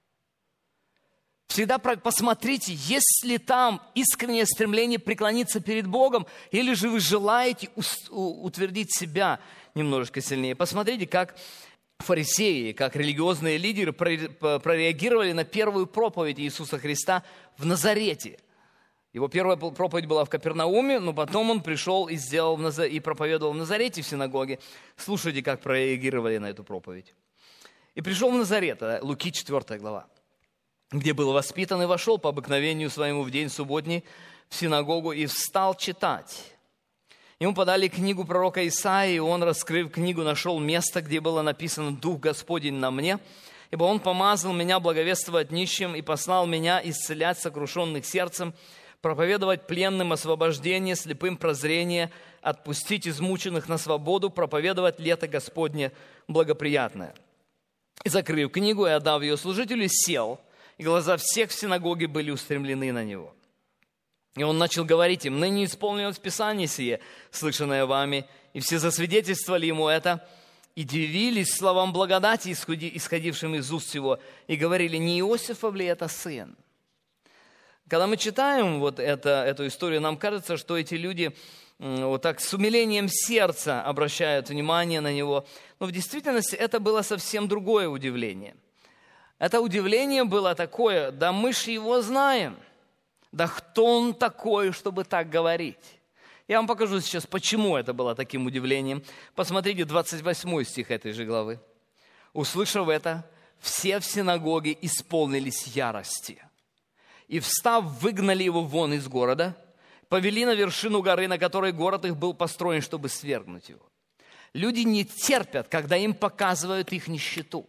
Всегда посмотрите, есть ли там искреннее стремление преклониться перед Богом, или же вы желаете утвердить себя немножечко сильнее. Посмотрите, как фарисеи, как религиозные лидеры прореагировали на первую проповедь Иисуса Христа в Назарете. Его первая проповедь была в Капернауме, но потом он пришел и, сделал в Наза... и проповедовал в Назарете в синагоге. Слушайте, как прореагировали на эту проповедь. «И пришел в Назарет», Луки четвёртая глава, где был воспитан и вошел по обыкновению своему в день субботний в синагогу и встал читать. Ему подали книгу пророка Исаии, и он, раскрыв книгу, нашел место, где было написано «Дух Господень на мне, ибо Он помазал меня благовествовать нищим и послал меня исцелять сокрушенных сердцем, проповедовать пленным освобождение, слепым прозрение, отпустить измученных на свободу, проповедовать лето Господне благоприятное». И, закрыв книгу и отдав ее служителю, сел, и глаза всех в синагоге были устремлены на него. И он начал говорить им: «Ныне исполнилось Писание сие, слышанное вами». И все засвидетельствовали ему это, и дивились словам благодати, исходившим из уст его, и говорили: «Не Иосифов ли это сын?» Когда мы читаем вот это, эту историю, нам кажется, что эти люди вот так с умилением сердца обращают внимание на него. Но в действительности это было совсем другое удивление. Это удивление было такое: да мы ж его знаем. Да кто он такой, чтобы так говорить? Я вам покажу сейчас, почему это было таким удивлением. Посмотрите двадцать восьмой стих этой же главы. «Услышав это, все в синагоге исполнились ярости. И, встав, выгнали его вон из города, повели на вершину горы, на которой город их был построен, чтобы свергнуть его». Люди не терпят, когда им показывают их нищету.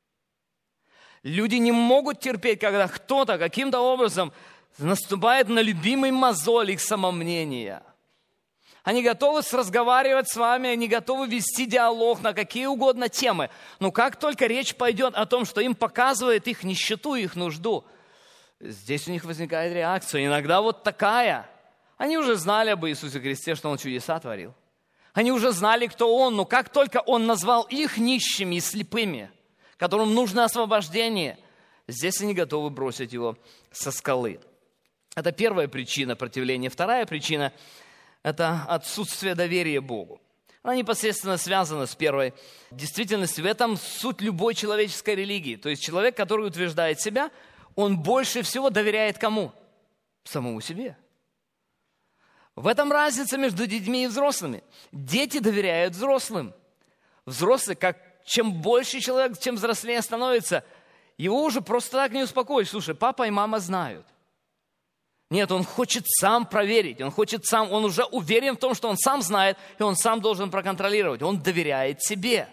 Люди не могут терпеть, когда кто-то каким-то образом наступает на любимый мозоль их самомнения. Они готовы разговаривать с вами, они готовы вести диалог на какие угодно темы. Но как только речь пойдет о том, что им показывает их нищету, их нужду, здесь у них возникает реакция. Иногда вот такая. Они уже знали об Иисусе Христе, что Он чудеса творил. Они уже знали, кто Он, но как только Он назвал их нищими и слепыми, которым нужно освобождение, здесь они готовы бросить Его со скалы. Это первая причина противления. Вторая причина – это отсутствие доверия Богу. Она непосредственно связана с первой. В действительности в этом суть любой человеческой религии. То есть человек, который утверждает себя, он больше всего доверяет кому? Самому себе. В этом разница между детьми и взрослыми. Дети доверяют взрослым. Взрослый, как чем больше человек, чем взрослее становится, его уже просто так не успокоить. Слушай, папа и мама знают. Нет, он хочет сам проверить, он хочет сам, он уже уверен в том, что он сам знает, и он сам должен проконтролировать. Он доверяет себе.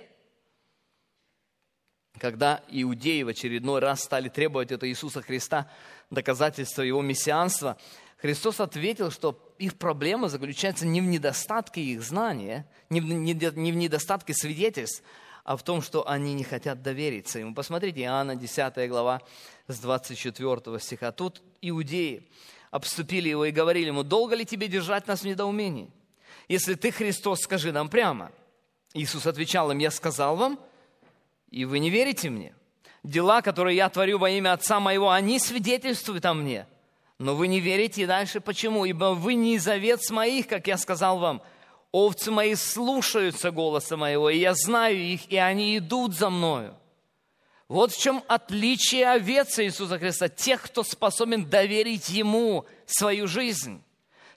Когда иудеи в очередной раз стали требовать от Иисуса Христа доказательства Его мессианства, Христос ответил, что их проблема заключается не в недостатке их знания, не в, не, не в недостатке свидетельств, а в том, что они не хотят довериться Ему. Посмотрите, Иоанна десятая глава с двадцать четвёртого стиха. Тут иудеи обступили Его и говорили Ему: «Долго ли тебе держать нас в недоумении? Если Ты Христос, скажи нам прямо». Иисус отвечал им: «Я сказал вам, и вы не верите мне. Дела, которые я творю во имя Отца моего, они свидетельствуют о мне. Но вы не верите, и дальше почему? Ибо вы не из овец моих, как я сказал вам. Овцы мои слушаются голоса моего, и я знаю их, и они идут за мною». Вот в чем отличие овец Иисуса Христа, тех, кто способен доверить Ему свою жизнь.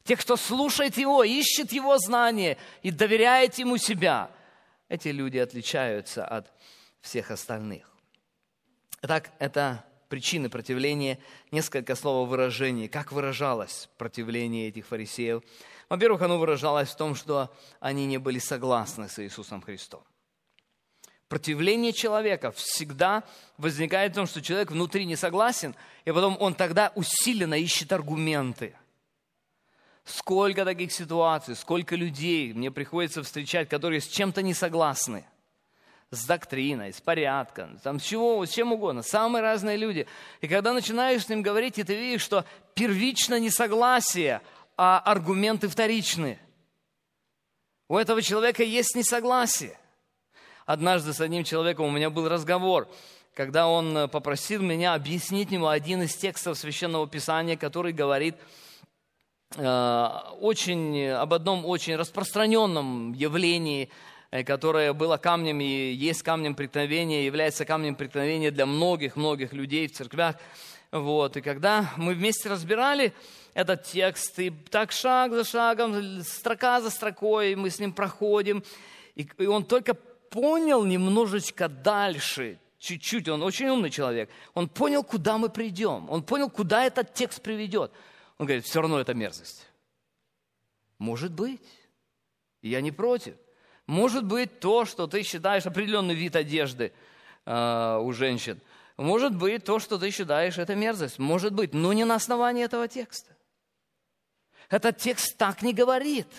Тех, кто слушает Его, ищет Его знания и доверяет Ему себя. Эти люди отличаются от всех остальных. Итак, это причины противления, несколько слов выражений. Как выражалось противление этих фарисеев? Во-первых, оно выражалось в том, что они не были согласны с Иисусом Христом. Противление человека всегда возникает в том, что человек внутри не согласен, и потом он тогда усиленно ищет аргументы. Сколько таких ситуаций, сколько людей мне приходится встречать, которые с чем-то не согласны. С доктриной, с порядком, там, с, чего, с чем угодно. Самые разные люди. И когда начинаешь с ним говорить, и ты видишь, что первично несогласие, а аргументы вторичны. У этого человека есть несогласие. Однажды с одним человеком у меня был разговор, когда он попросил меня объяснить ему один из текстов Священного Писания, который говорит э, очень, об одном очень распространенном явлении, которое было камнем и есть камнем преткновения, является камнем преткновения для многих-многих людей в церквях. Вот. И когда мы вместе разбирали этот текст, и так шаг за шагом, строка за строкой, мы с ним проходим, и, и он только понял немножечко дальше, чуть-чуть, он очень умный человек, он понял, куда мы придем, он понял, куда этот текст приведет. Он говорит, все равно это мерзость. Может быть, я не против. Может быть, то, что ты считаешь определенный вид одежды э, у женщин, может быть, то, что ты считаешь, это мерзость. Может быть, но не на основании этого текста. Этот текст так не говорит.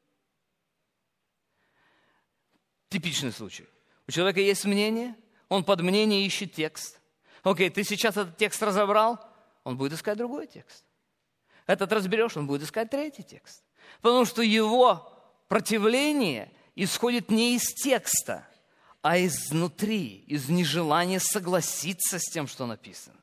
Типичный случай. У человека есть мнение, он под мнение ищет текст. Окей, ты сейчас этот текст разобрал, он будет искать другой текст. Этот разберешь, он будет искать третий текст. Потому что его противление исходит не из текста, а изнутри, из нежелания согласиться с тем, что написано.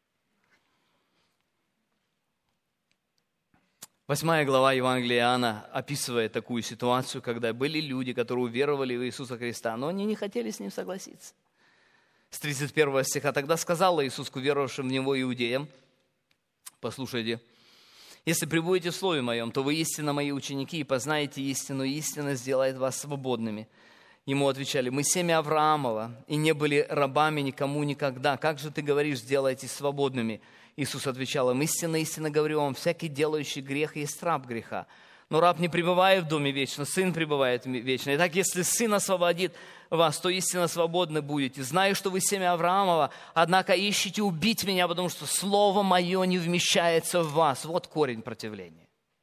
Восьмая глава Евангелия Иоанна описывает такую ситуацию, когда были люди, которые уверовали в Иисуса Христа, но они не хотели с Ним согласиться. С тридцать первого стиха: «Тогда сказал Иисус к уверовавшим в Него иудеям, послушайте, если пребудете в Слове Моем, то вы истинно Мои ученики и познаете истину, и истина сделает вас свободными». Ему отвечали: «Мы семя Авраамова и не были рабами никому никогда. Как же ты говоришь, сделайтесь свободными?» Иисус отвечал им: «Истинно, истинно говорю вам, всякий делающий грех есть раб греха. Но раб не пребывает в доме вечно, сын пребывает вечно. Итак, если сын освободит вас, то истинно свободны будете. Знаю, что вы семя Авраамова, однако ищете убить меня, потому что слово мое не вмещается в вас». Вот корень противления.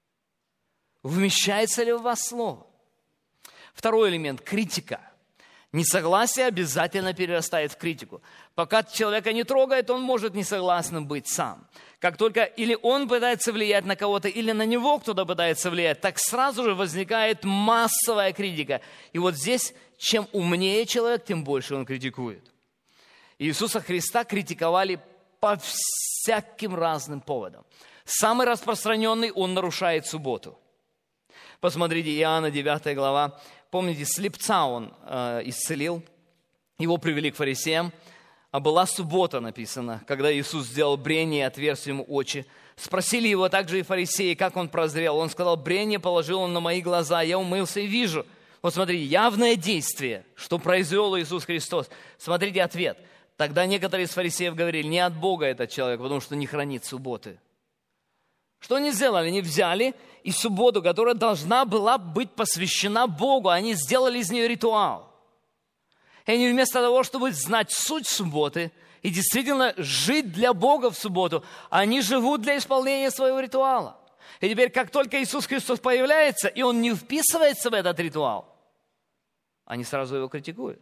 Вмещается ли в вас слово? Второй элемент – критика. Несогласие обязательно перерастает в критику. Пока человека не трогает, он может несогласным быть сам. Как только или он пытается влиять на кого-то, или на него кто-то пытается влиять, так сразу же возникает массовая критика. И вот здесь, чем умнее человек, тем больше он критикует. Иисуса Христа критиковали по всяким разным поводам. Самый распространенный – он нарушает субботу. Посмотрите, Иоанна девятая глава. Помните, слепца он э, исцелил, его привели к фарисеям, а была суббота, написано, когда Иисус сделал брение и отверз ему очи. Спросили его также и фарисеи, как он прозрел. Он сказал: брение положил он на мои глаза, я умылся и вижу. Вот смотрите, явное действие, что произвел Иисус Христос. Смотрите ответ. Тогда некоторые из фарисеев говорили: не от Бога этот человек, потому что не хранит субботы. Что они сделали? Они взяли и субботу, которая должна была быть посвящена Богу, они сделали из нее ритуал. И они вместо того, чтобы знать суть субботы и действительно жить для Бога в субботу, они живут для исполнения своего ритуала. И теперь, как только Иисус Христос появляется, и Он не вписывается в этот ритуал, они сразу его критикуют.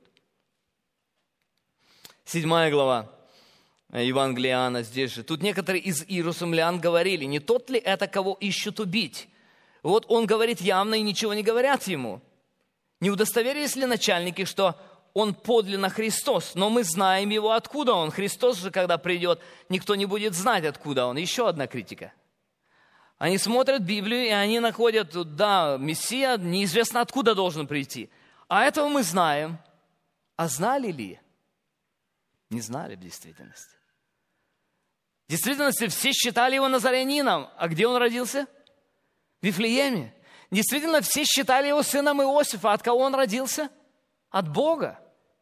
Седьмая глава Евангелия Иоанна здесь же. Тут некоторые из иерусалимлян говорили: не тот ли это, кого ищут убить? Вот он говорит явно, и ничего не говорят ему. Не удостоверились ли начальники, что он подлинно Христос? Но мы знаем его, откуда он. Христос же, когда придет, никто не будет знать, откуда он. Еще одна критика. Они смотрят Библию, и они находят: да, Мессия неизвестно откуда должен прийти. А этого мы знаем. А знали ли? Не знали в действительности. В действительности все считали его назарянином. А где он родился? в Вифлееме. Действительно, все считали его сыном Иосифа. От кого он родился? От Бога.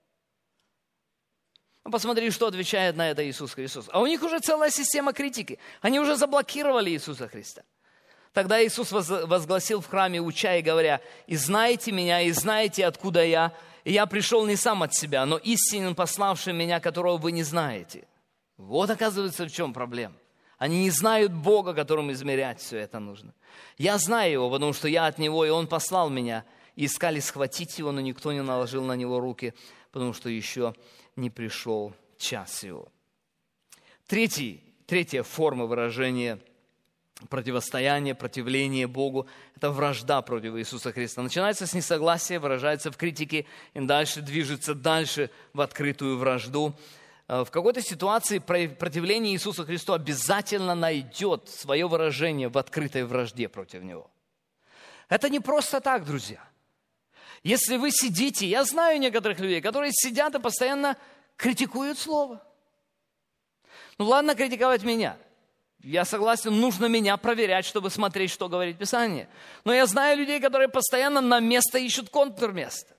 Ну, посмотри, что отвечает на это Иисус Христос. А у них уже целая система критики. Они уже заблокировали Иисуса Христа. Тогда Иисус возгласил в храме, уча и говоря: «И знаете меня, и знаете, откуда я. И я пришел не сам от себя, но истинен пославший меня, которого вы не знаете». Вот, оказывается, в чем проблема. Они не знают Бога, которому измерять все это нужно. Я знаю Его, потому что я от Него, и Он послал меня. И искали схватить Его, но никто не наложил на Него руки, потому что еще не пришел час Его. Третий, третья форма выражения противостояния, противления Богу – это вражда против Иисуса Христа. Начинается с несогласия, выражается в критике, и дальше движется дальше в открытую вражду. В какой-то ситуации противление Иисусу Христу обязательно найдет свое выражение в открытой вражде против Него. Это не просто так, друзья. Если вы сидите, я знаю некоторых людей, которые сидят и постоянно критикуют Слово. Ну ладно критиковать меня. Я согласен, нужно меня проверять, чтобы смотреть, что говорит Писание. Но я знаю людей, которые постоянно на место ищут контрместо.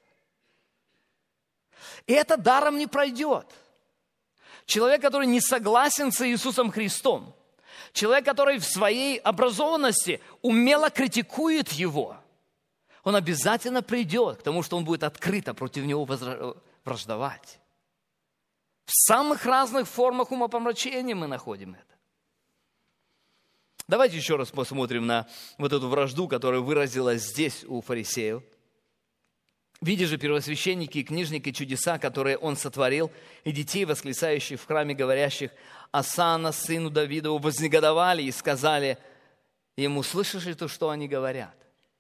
И это даром не пройдет. Человек, который не согласен с Иисусом Христом, человек, который в своей образованности умело критикует Его, он обязательно придет к тому, что он будет открыто против Него враждовать. В самых разных формах умопомрачения мы находим это. Давайте еще раз посмотрим на вот эту вражду, которая выразилась здесь у фарисеев. «Видя же первосвященники и книжники чудеса, которые он сотворил, и детей, восклицающих в храме, говорящих: Осанна, сыну Давидову, вознегодовали и сказали ему: слышишь ли ты, что они говорят?»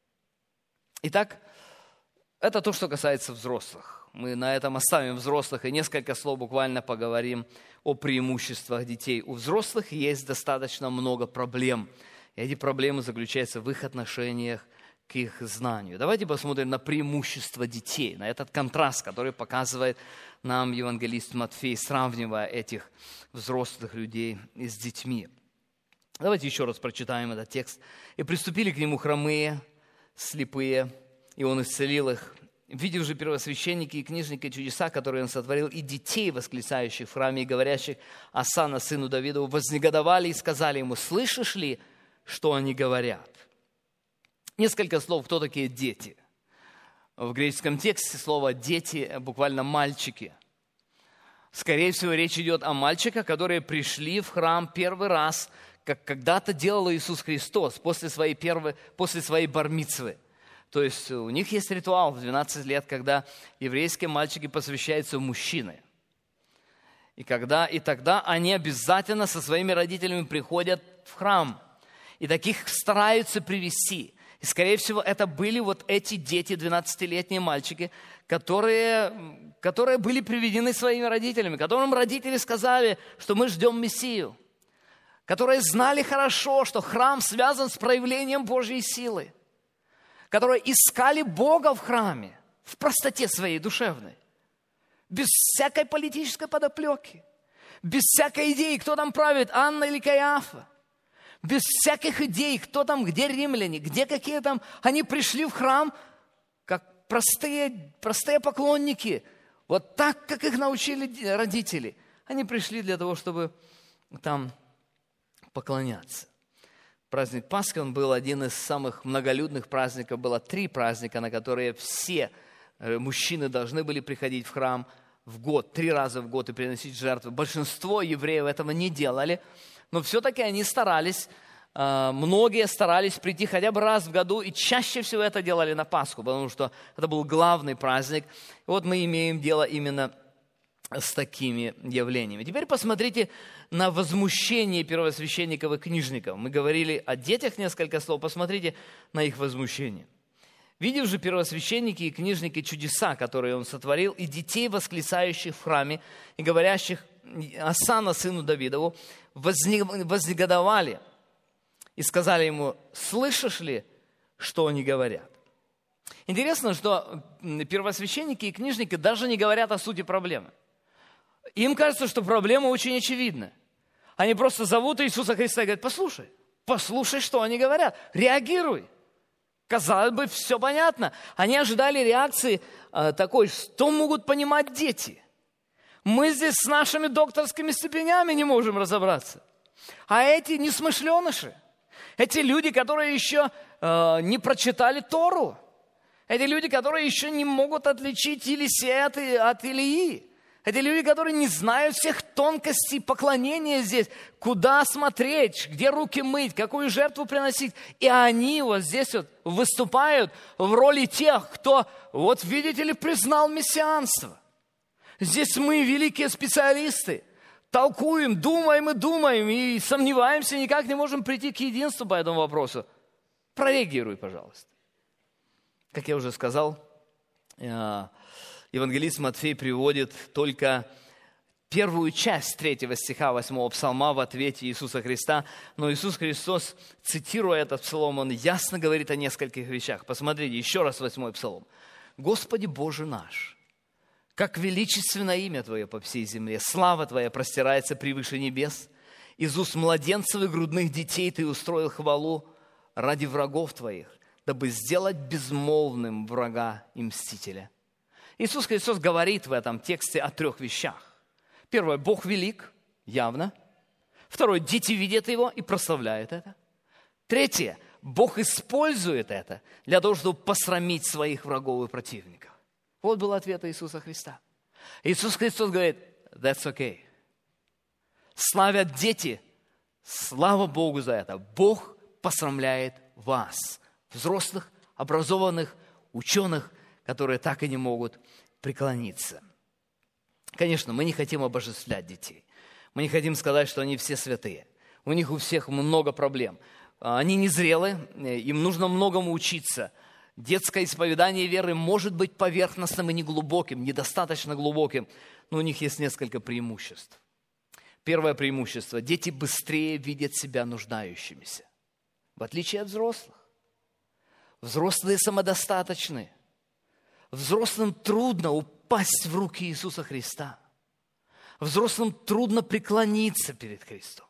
Итак, это то, что касается взрослых. Мы на этом оставим взрослых и несколько слов буквально поговорим о преимуществах детей. У взрослых есть достаточно много проблем. И эти проблемы заключаются в их отношениях к их знанию. Давайте посмотрим на преимущества детей, на этот контраст, который показывает нам евангелист Матфей, сравнивая этих взрослых людей с детьми. Давайте еще раз прочитаем этот текст. «И приступили к нему хромые, слепые, и он исцелил их. Видев же первосвященники и книжники чудеса, которые он сотворил, и детей, восклицающих в храме и говорящих: Осанна, сыну Давидову, вознегодовали и сказали ему: слышишь ли, что они говорят?» Несколько слов, кто такие дети. В греческом тексте слово «дети» буквально «мальчики». Скорее всего, речь идет о мальчиках, которые пришли в храм первый раз, как когда-то делал Иисус Христос после своей, первой, после своей бар-мицвы. То есть у них есть ритуал в двенадцать лет, когда еврейские мальчики посвящаются в мужчины. И, когда, и тогда они обязательно со своими родителями приходят в храм. И таких стараются привести. И, скорее всего, это были вот эти дети, двенадцатилетние мальчики, которые, которые были приведены своими родителями, которым родители сказали, что мы ждем Мессию, которые знали хорошо, что храм связан с проявлением Божьей силы, которые искали Бога в храме, в простоте своей душевной, без всякой политической подоплеки, без всякой идеи, кто там правит, Анна или Каиафа. Без всяких идей, кто там, где римляне, где какие там. Они пришли в храм, как простые, простые поклонники. Вот так, как их научили родители. Они пришли для того, чтобы там поклоняться. Праздник Пасхи, он был один из самых многолюдных праздников. Было три праздника, на которые все мужчины должны были приходить в храм в год, три раза в год и приносить жертвы. Большинство евреев этого не делали. Но все-таки они старались, многие старались прийти хотя бы раз в году, и чаще всего это делали на Пасху, потому что это был главный праздник. И вот мы имеем дело именно с такими явлениями. Теперь посмотрите на возмущение первосвященников и книжников. Мы говорили о детях несколько слов, посмотрите на их возмущение. «Видев же первосвященники и книжники чудеса, которые он сотворил, и детей, восклицающих в храме, и говорящих: Осанна, сыну Давидову, вознегодовали и сказали ему: слышишь ли, что они говорят?» Интересно, что первосвященники и книжники даже не говорят о сути проблемы. Им кажется, что проблема очень очевидна. Они просто зовут Иисуса Христа и говорят: послушай, Послушай, что они говорят. Реагируй. Казалось бы, все понятно. Они ожидали реакции э, такой, что могут понимать дети. Мы здесь с нашими докторскими степенями не можем разобраться. А эти несмышленыши, эти люди, которые еще э, не прочитали Тору, эти люди, которые еще не могут отличить Елисея от, от Илии, эти люди, которые не знают всех тонкостей поклонения здесь, куда смотреть, где руки мыть, какую жертву приносить. И они вот здесь вот выступают в роли тех, кто, вот видите ли, признал мессианство. Здесь мы, великие специалисты, толкуем, думаем и думаем, и сомневаемся, никак не можем прийти к единству по этому вопросу. Прореагируй, пожалуйста. Как я уже сказал, евангелист Матфей приводит только первую часть третьего стиха восьмого псалма в ответе Иисуса Христа. Но Иисус Христос, цитируя этот псалом, Он ясно говорит о нескольких вещах. Посмотрите, еще раз восьмой псалом. «Господи Боже наш, как величественно имя Твое по всей земле, слава Твоя простирается превыше небес. Из уст младенцев и грудных детей Ты устроил хвалу ради врагов Твоих, дабы сделать безмолвным врага и мстителя». Иисус Христос говорит в этом тексте о трех вещах. Первое, Бог велик, явно. Второе, дети видят Его и прославляют это. Третье, Бог использует это для того, чтобы посрамить своих врагов и противников. Вот был ответ Иисуса Христа. Иисус Христос говорит, that's okay. Славят дети, слава Богу за это. Бог посрамляет вас, взрослых, образованных, ученых, которые так и не могут преклониться. Конечно, мы не хотим обожествлять детей. Мы не хотим сказать, что они все святые. У них у всех много проблем. Они незрелы, им нужно многому учиться. Детское исповедание веры может быть поверхностным и неглубоким, недостаточно глубоким, но у них есть несколько преимуществ. Первое преимущество – дети быстрее видят себя нуждающимися, в отличие от взрослых. Взрослые самодостаточны. Взрослым трудно упасть в руки Иисуса Христа. Взрослым трудно преклониться перед Христом.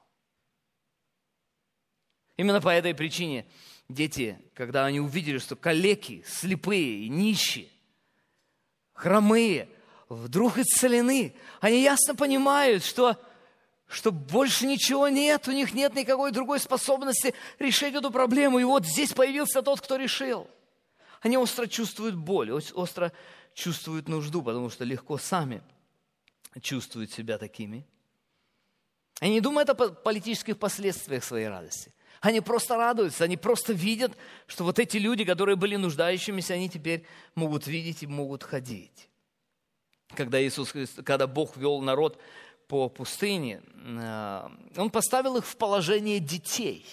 Именно по этой причине дети, когда они увидели, что калеки, слепые и нищие, хромые, вдруг исцелены, они ясно понимают, что, что больше ничего нет, у них нет никакой другой способности решить эту проблему. И вот здесь появился тот, кто решил. Они остро чувствуют боль, остро чувствуют нужду, потому что легко сами чувствуют себя такими. Они не думают о политических последствиях своей радости. Они просто радуются, они просто видят, что вот эти люди, которые были нуждающимися, они теперь могут видеть и могут ходить. Когда Иисус Христос, когда Бог вел народ по пустыне, Он поставил их в положение детей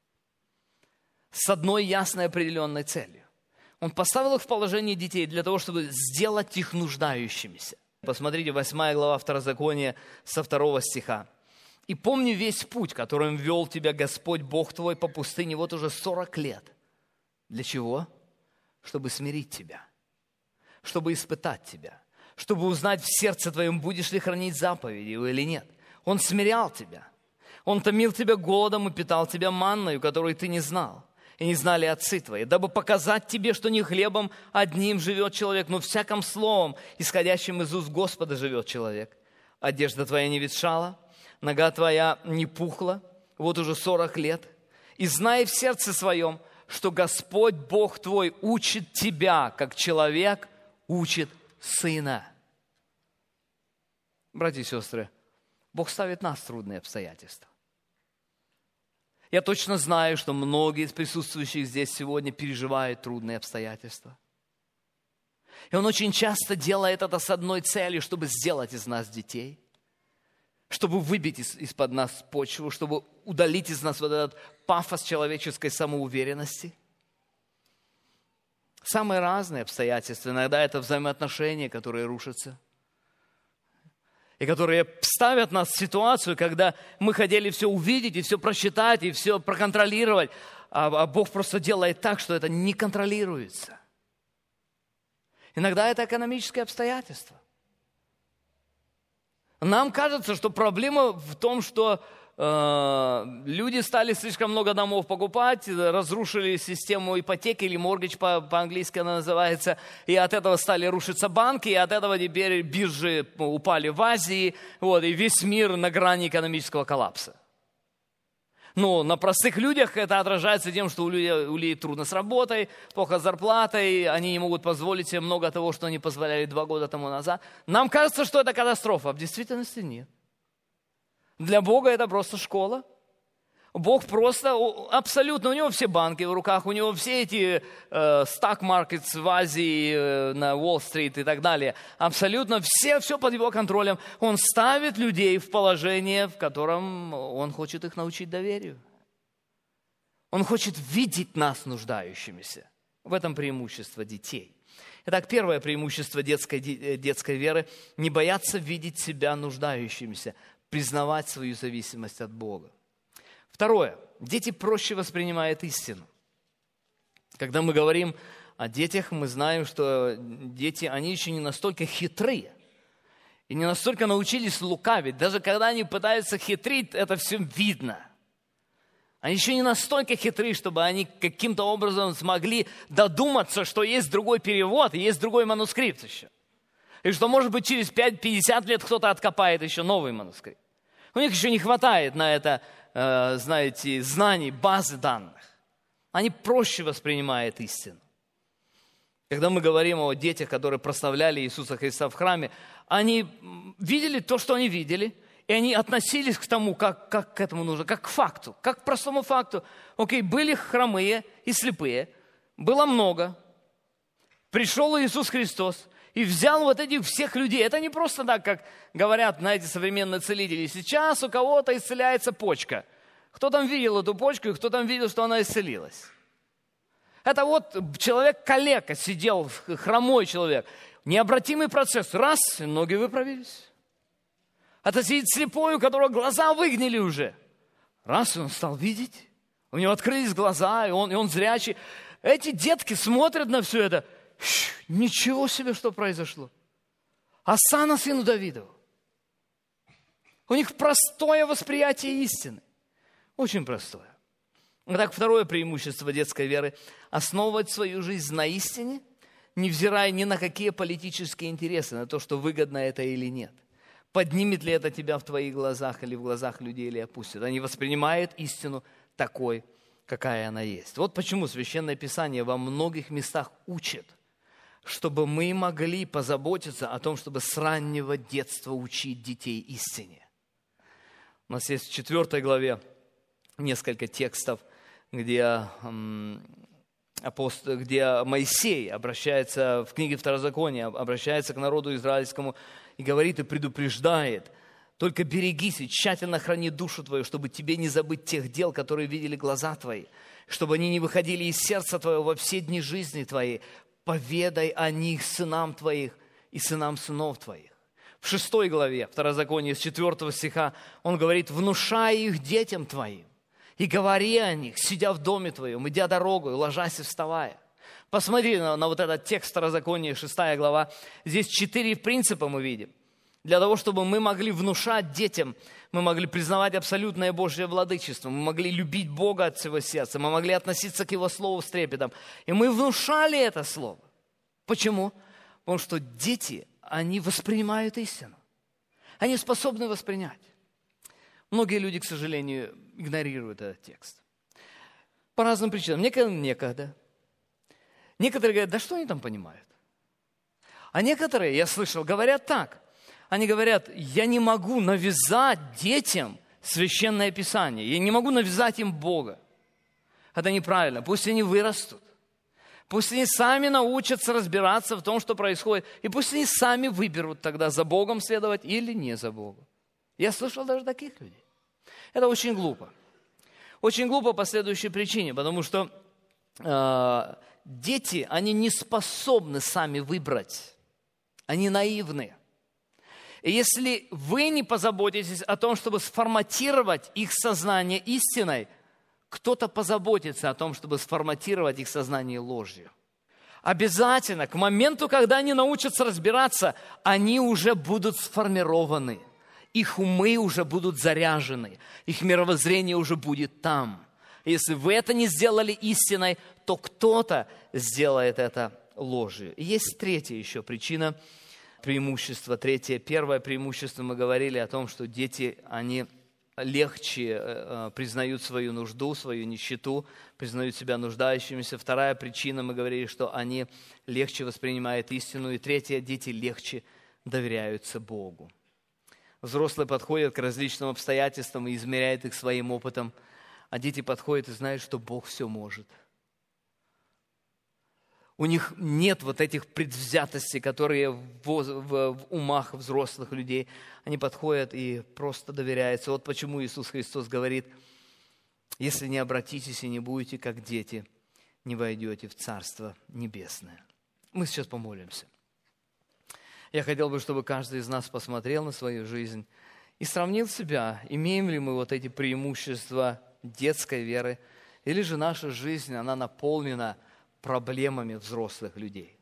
с одной ясной определенной целью. Он поставил их в положение детей для того, чтобы сделать их нуждающимися. Посмотрите, восьмая глава Второзакония со второго стиха. «И помни весь путь, которым вел тебя Господь Бог твой по пустыне вот уже сорок лет». Для чего? Чтобы смирить тебя, чтобы испытать тебя, чтобы узнать в сердце твоем, будешь ли хранить заповеди или нет. Он смирял тебя. Он томил тебя голодом и питал тебя манною, которую ты не знал. И не знали отцы твои, дабы показать тебе, что не хлебом одним живет человек, но всяким словом, исходящим из уст Господа, живет человек. Одежда твоя не ветшала, нога твоя не пухла, вот уже сорок лет. И знай в сердце своем, что Господь Бог твой учит тебя, как человек учит сына. Братья и сестры, Бог ставит нас в трудные обстоятельства. Я точно знаю, что многие из присутствующих здесь сегодня переживают трудные обстоятельства. И Он очень часто делает это с одной целью, чтобы сделать из нас детей, чтобы выбить из, из-под нас почву, чтобы удалить из нас вот этот пафос человеческой самоуверенности. Самые разные обстоятельства. Иногда это взаимоотношения, которые рушатся. И которые ставят нас в ситуацию, когда мы хотели все увидеть, и все просчитать, и все проконтролировать, а, а Бог просто делает так, что это не контролируется. Иногда это экономические обстоятельства. Нам кажется, что проблема в том, что э, люди стали слишком много домов покупать, разрушили систему ипотеки, или mortgage по- по-английски она называется, и от этого стали рушиться банки, и от этого теперь биржи упали в Азии, вот, и весь мир на грани экономического коллапса. Но на простых людях это отражается тем, что у людей, у людей трудно с работой, плохо с зарплатой, они не могут позволить себе много того, что они позволяли два года тому назад. Нам кажется, что это катастрофа, а в действительности нет. Для Бога это просто школа. Бог просто абсолютно, у него все банки в руках, у него все эти stock markets в Азии, э, на Уолл-стрит и так далее. Абсолютно все, все под его контролем. Он ставит людей в положение, в котором он хочет их научить доверию. Он хочет видеть нас нуждающимися. В этом преимущество детей. Итак, первое преимущество детской, детской веры – не бояться видеть себя нуждающимися, признавать свою зависимость от Бога. Второе. Дети проще воспринимают истину. Когда мы говорим о детях, мы знаем, что дети, они еще не настолько хитрые и не настолько научились лукавить. Даже когда они пытаются хитрить, это все видно. Они еще не настолько хитры, чтобы они каким-то образом смогли додуматься, что есть другой перевод, и есть другой манускрипт еще. И что, может быть, через пять-пятьдесят лет кто-то откопает еще новый манускрипт. У них еще не хватает на это, э, знаете, знаний, базы данных. Они проще воспринимают истину. Когда мы говорим о детях, которые прославляли Иисуса Христа в храме, они видели то, что они видели, и они относились к тому, как, как к этому нужно, как к факту, как к простому факту. Окей, были хромые и слепые, было много. Пришел Иисус Христос и взял вот этих всех людей. Это не просто так, как говорят, знаете, современные целители. Сейчас у кого-то исцеляется почка. Кто там видел эту почку, и кто там видел, что она исцелилась? Это вот человек-калека сидел, хромой человек. Необратимый процесс. Раз, и ноги выправились. Это сидит слепой, у которого глаза выгнили уже. Раз, и он стал видеть. У него открылись глаза, и он, и он зрячий. Эти детки смотрят на все это. Ничего себе, что произошло. Осанна сыну Давидову. У них простое восприятие истины. Очень простое. Итак, второе преимущество детской веры – основывать свою жизнь на истине, невзирая ни на какие политические интересы, на то, что выгодно это или нет. Поднимет ли это тебя в твоих глазах или в глазах людей, или опустит. Они воспринимают истину такой, какая она есть. Вот почему Священное Писание во многих местах учит, чтобы мы могли позаботиться о том, чтобы с раннего детства учить детей истине. У нас есть в четвёртой главе несколько текстов, где, апостол, где Моисей обращается, в книге Второзакония, обращается к народу израильскому и говорит и предупреждает: только берегись и тщательно храни душу твою, чтобы тебе не забыть тех дел, которые видели глаза твои, чтобы они не выходили из сердца твоего во все дни жизни твоей. Поведай о них сынам твоих и сынам сынов твоих. В шестой главе Второзакония, с четвёртого стиха, он говорит: внушай их детям твоим и говори о них, сидя в доме твоем, идя дорогой, ложась и вставая. Посмотри на, на вот этот текст Второзакония, шестая глава. Здесь четыре принципа мы видим. Для того, чтобы мы могли внушать детям, мы могли признавать абсолютное Божье владычество, мы могли любить Бога от всего сердца, мы могли относиться к Его Слову с трепетом. И мы внушали это Слово. Почему? Потому что дети, они воспринимают истину. Они способны воспринять. Многие люди, к сожалению, игнорируют этот текст. По разным причинам. Некогда, некогда. Некоторые говорят: да что они там понимают? А некоторые, я слышал, говорят так. Они говорят: я не могу навязать детям Священное Писание. Я не могу навязать им Бога. Это неправильно. Пусть они вырастут. Пусть они сами научатся разбираться в том, что происходит. И пусть они сами выберут тогда, за Богом следовать или не за Богом. Я слышал даже таких людей. Это очень глупо. Очень глупо по следующей причине. Потому что э, дети, они не способны сами выбрать. Они наивны. И если вы не позаботитесь о том, чтобы сформатировать их сознание истиной, кто-то позаботится о том, чтобы сформатировать их сознание ложью. Обязательно, к моменту, когда они научатся разбираться, они уже будут сформированы. Их умы уже будут заряжены, их мировоззрение уже будет там. Если вы это не сделали истиной, то кто-то сделает это ложью. И есть третья еще причина, преимущество. Третье, первое преимущество, мы говорили о том, что дети, они легче э, признают свою нужду, свою нищету, признают себя нуждающимися. Вторая причина, мы говорили, что они легче воспринимают истину. И третье, дети легче доверяются Богу. Взрослые подходят к различным обстоятельствам и измеряют их своим опытом, а дети подходят и знают, что Бог все может. У них нет вот этих предвзятостей, которые в, в, в умах взрослых людей. Они подходят и просто доверяются. Вот почему Иисус Христос говорит: если не обратитесь и не будете как дети, не войдете в Царство Небесное. Мы сейчас помолимся. Я хотел бы, чтобы каждый из нас посмотрел на свою жизнь и сравнил себя, имеем ли мы вот эти преимущества детской веры, или же наша жизнь, она наполнена проблемами взрослых людей.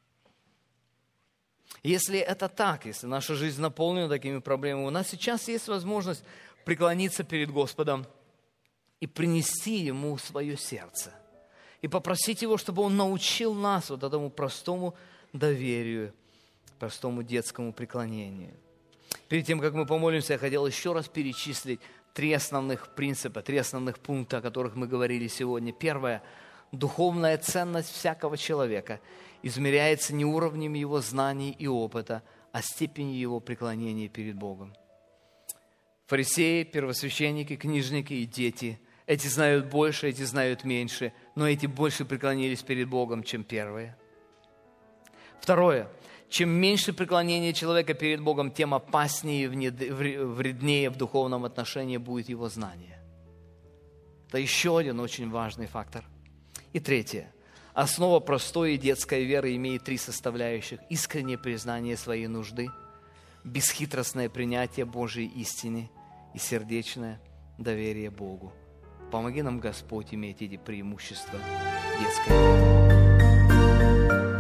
Если это так, если наша жизнь наполнена такими проблемами, у нас сейчас есть возможность преклониться перед Господом и принести Ему свое сердце. И попросить Его, чтобы Он научил нас вот этому простому доверию, простому детскому преклонению. Перед тем, как мы помолимся, я хотел еще раз перечислить три основных принципа, три основных пункта, о которых мы говорили сегодня. Первое. Духовная ценность всякого человека измеряется не уровнем его знаний и опыта, а степенью его преклонения перед Богом. Фарисеи, первосвященники, книжники и дети. Эти знают больше, эти знают меньше, но эти больше преклонились перед Богом, чем первые. Второе. Чем меньше преклонения человека перед Богом, тем опаснее и вреднее в духовном отношении будет его знание. Это еще один очень важный фактор. И третье. Основа простой и детской веры имеет три составляющих. Искреннее признание своей нужды, бесхитростное принятие Божьей истины и сердечное доверие Богу. Помоги нам, Господь, иметь эти преимущества детской веры.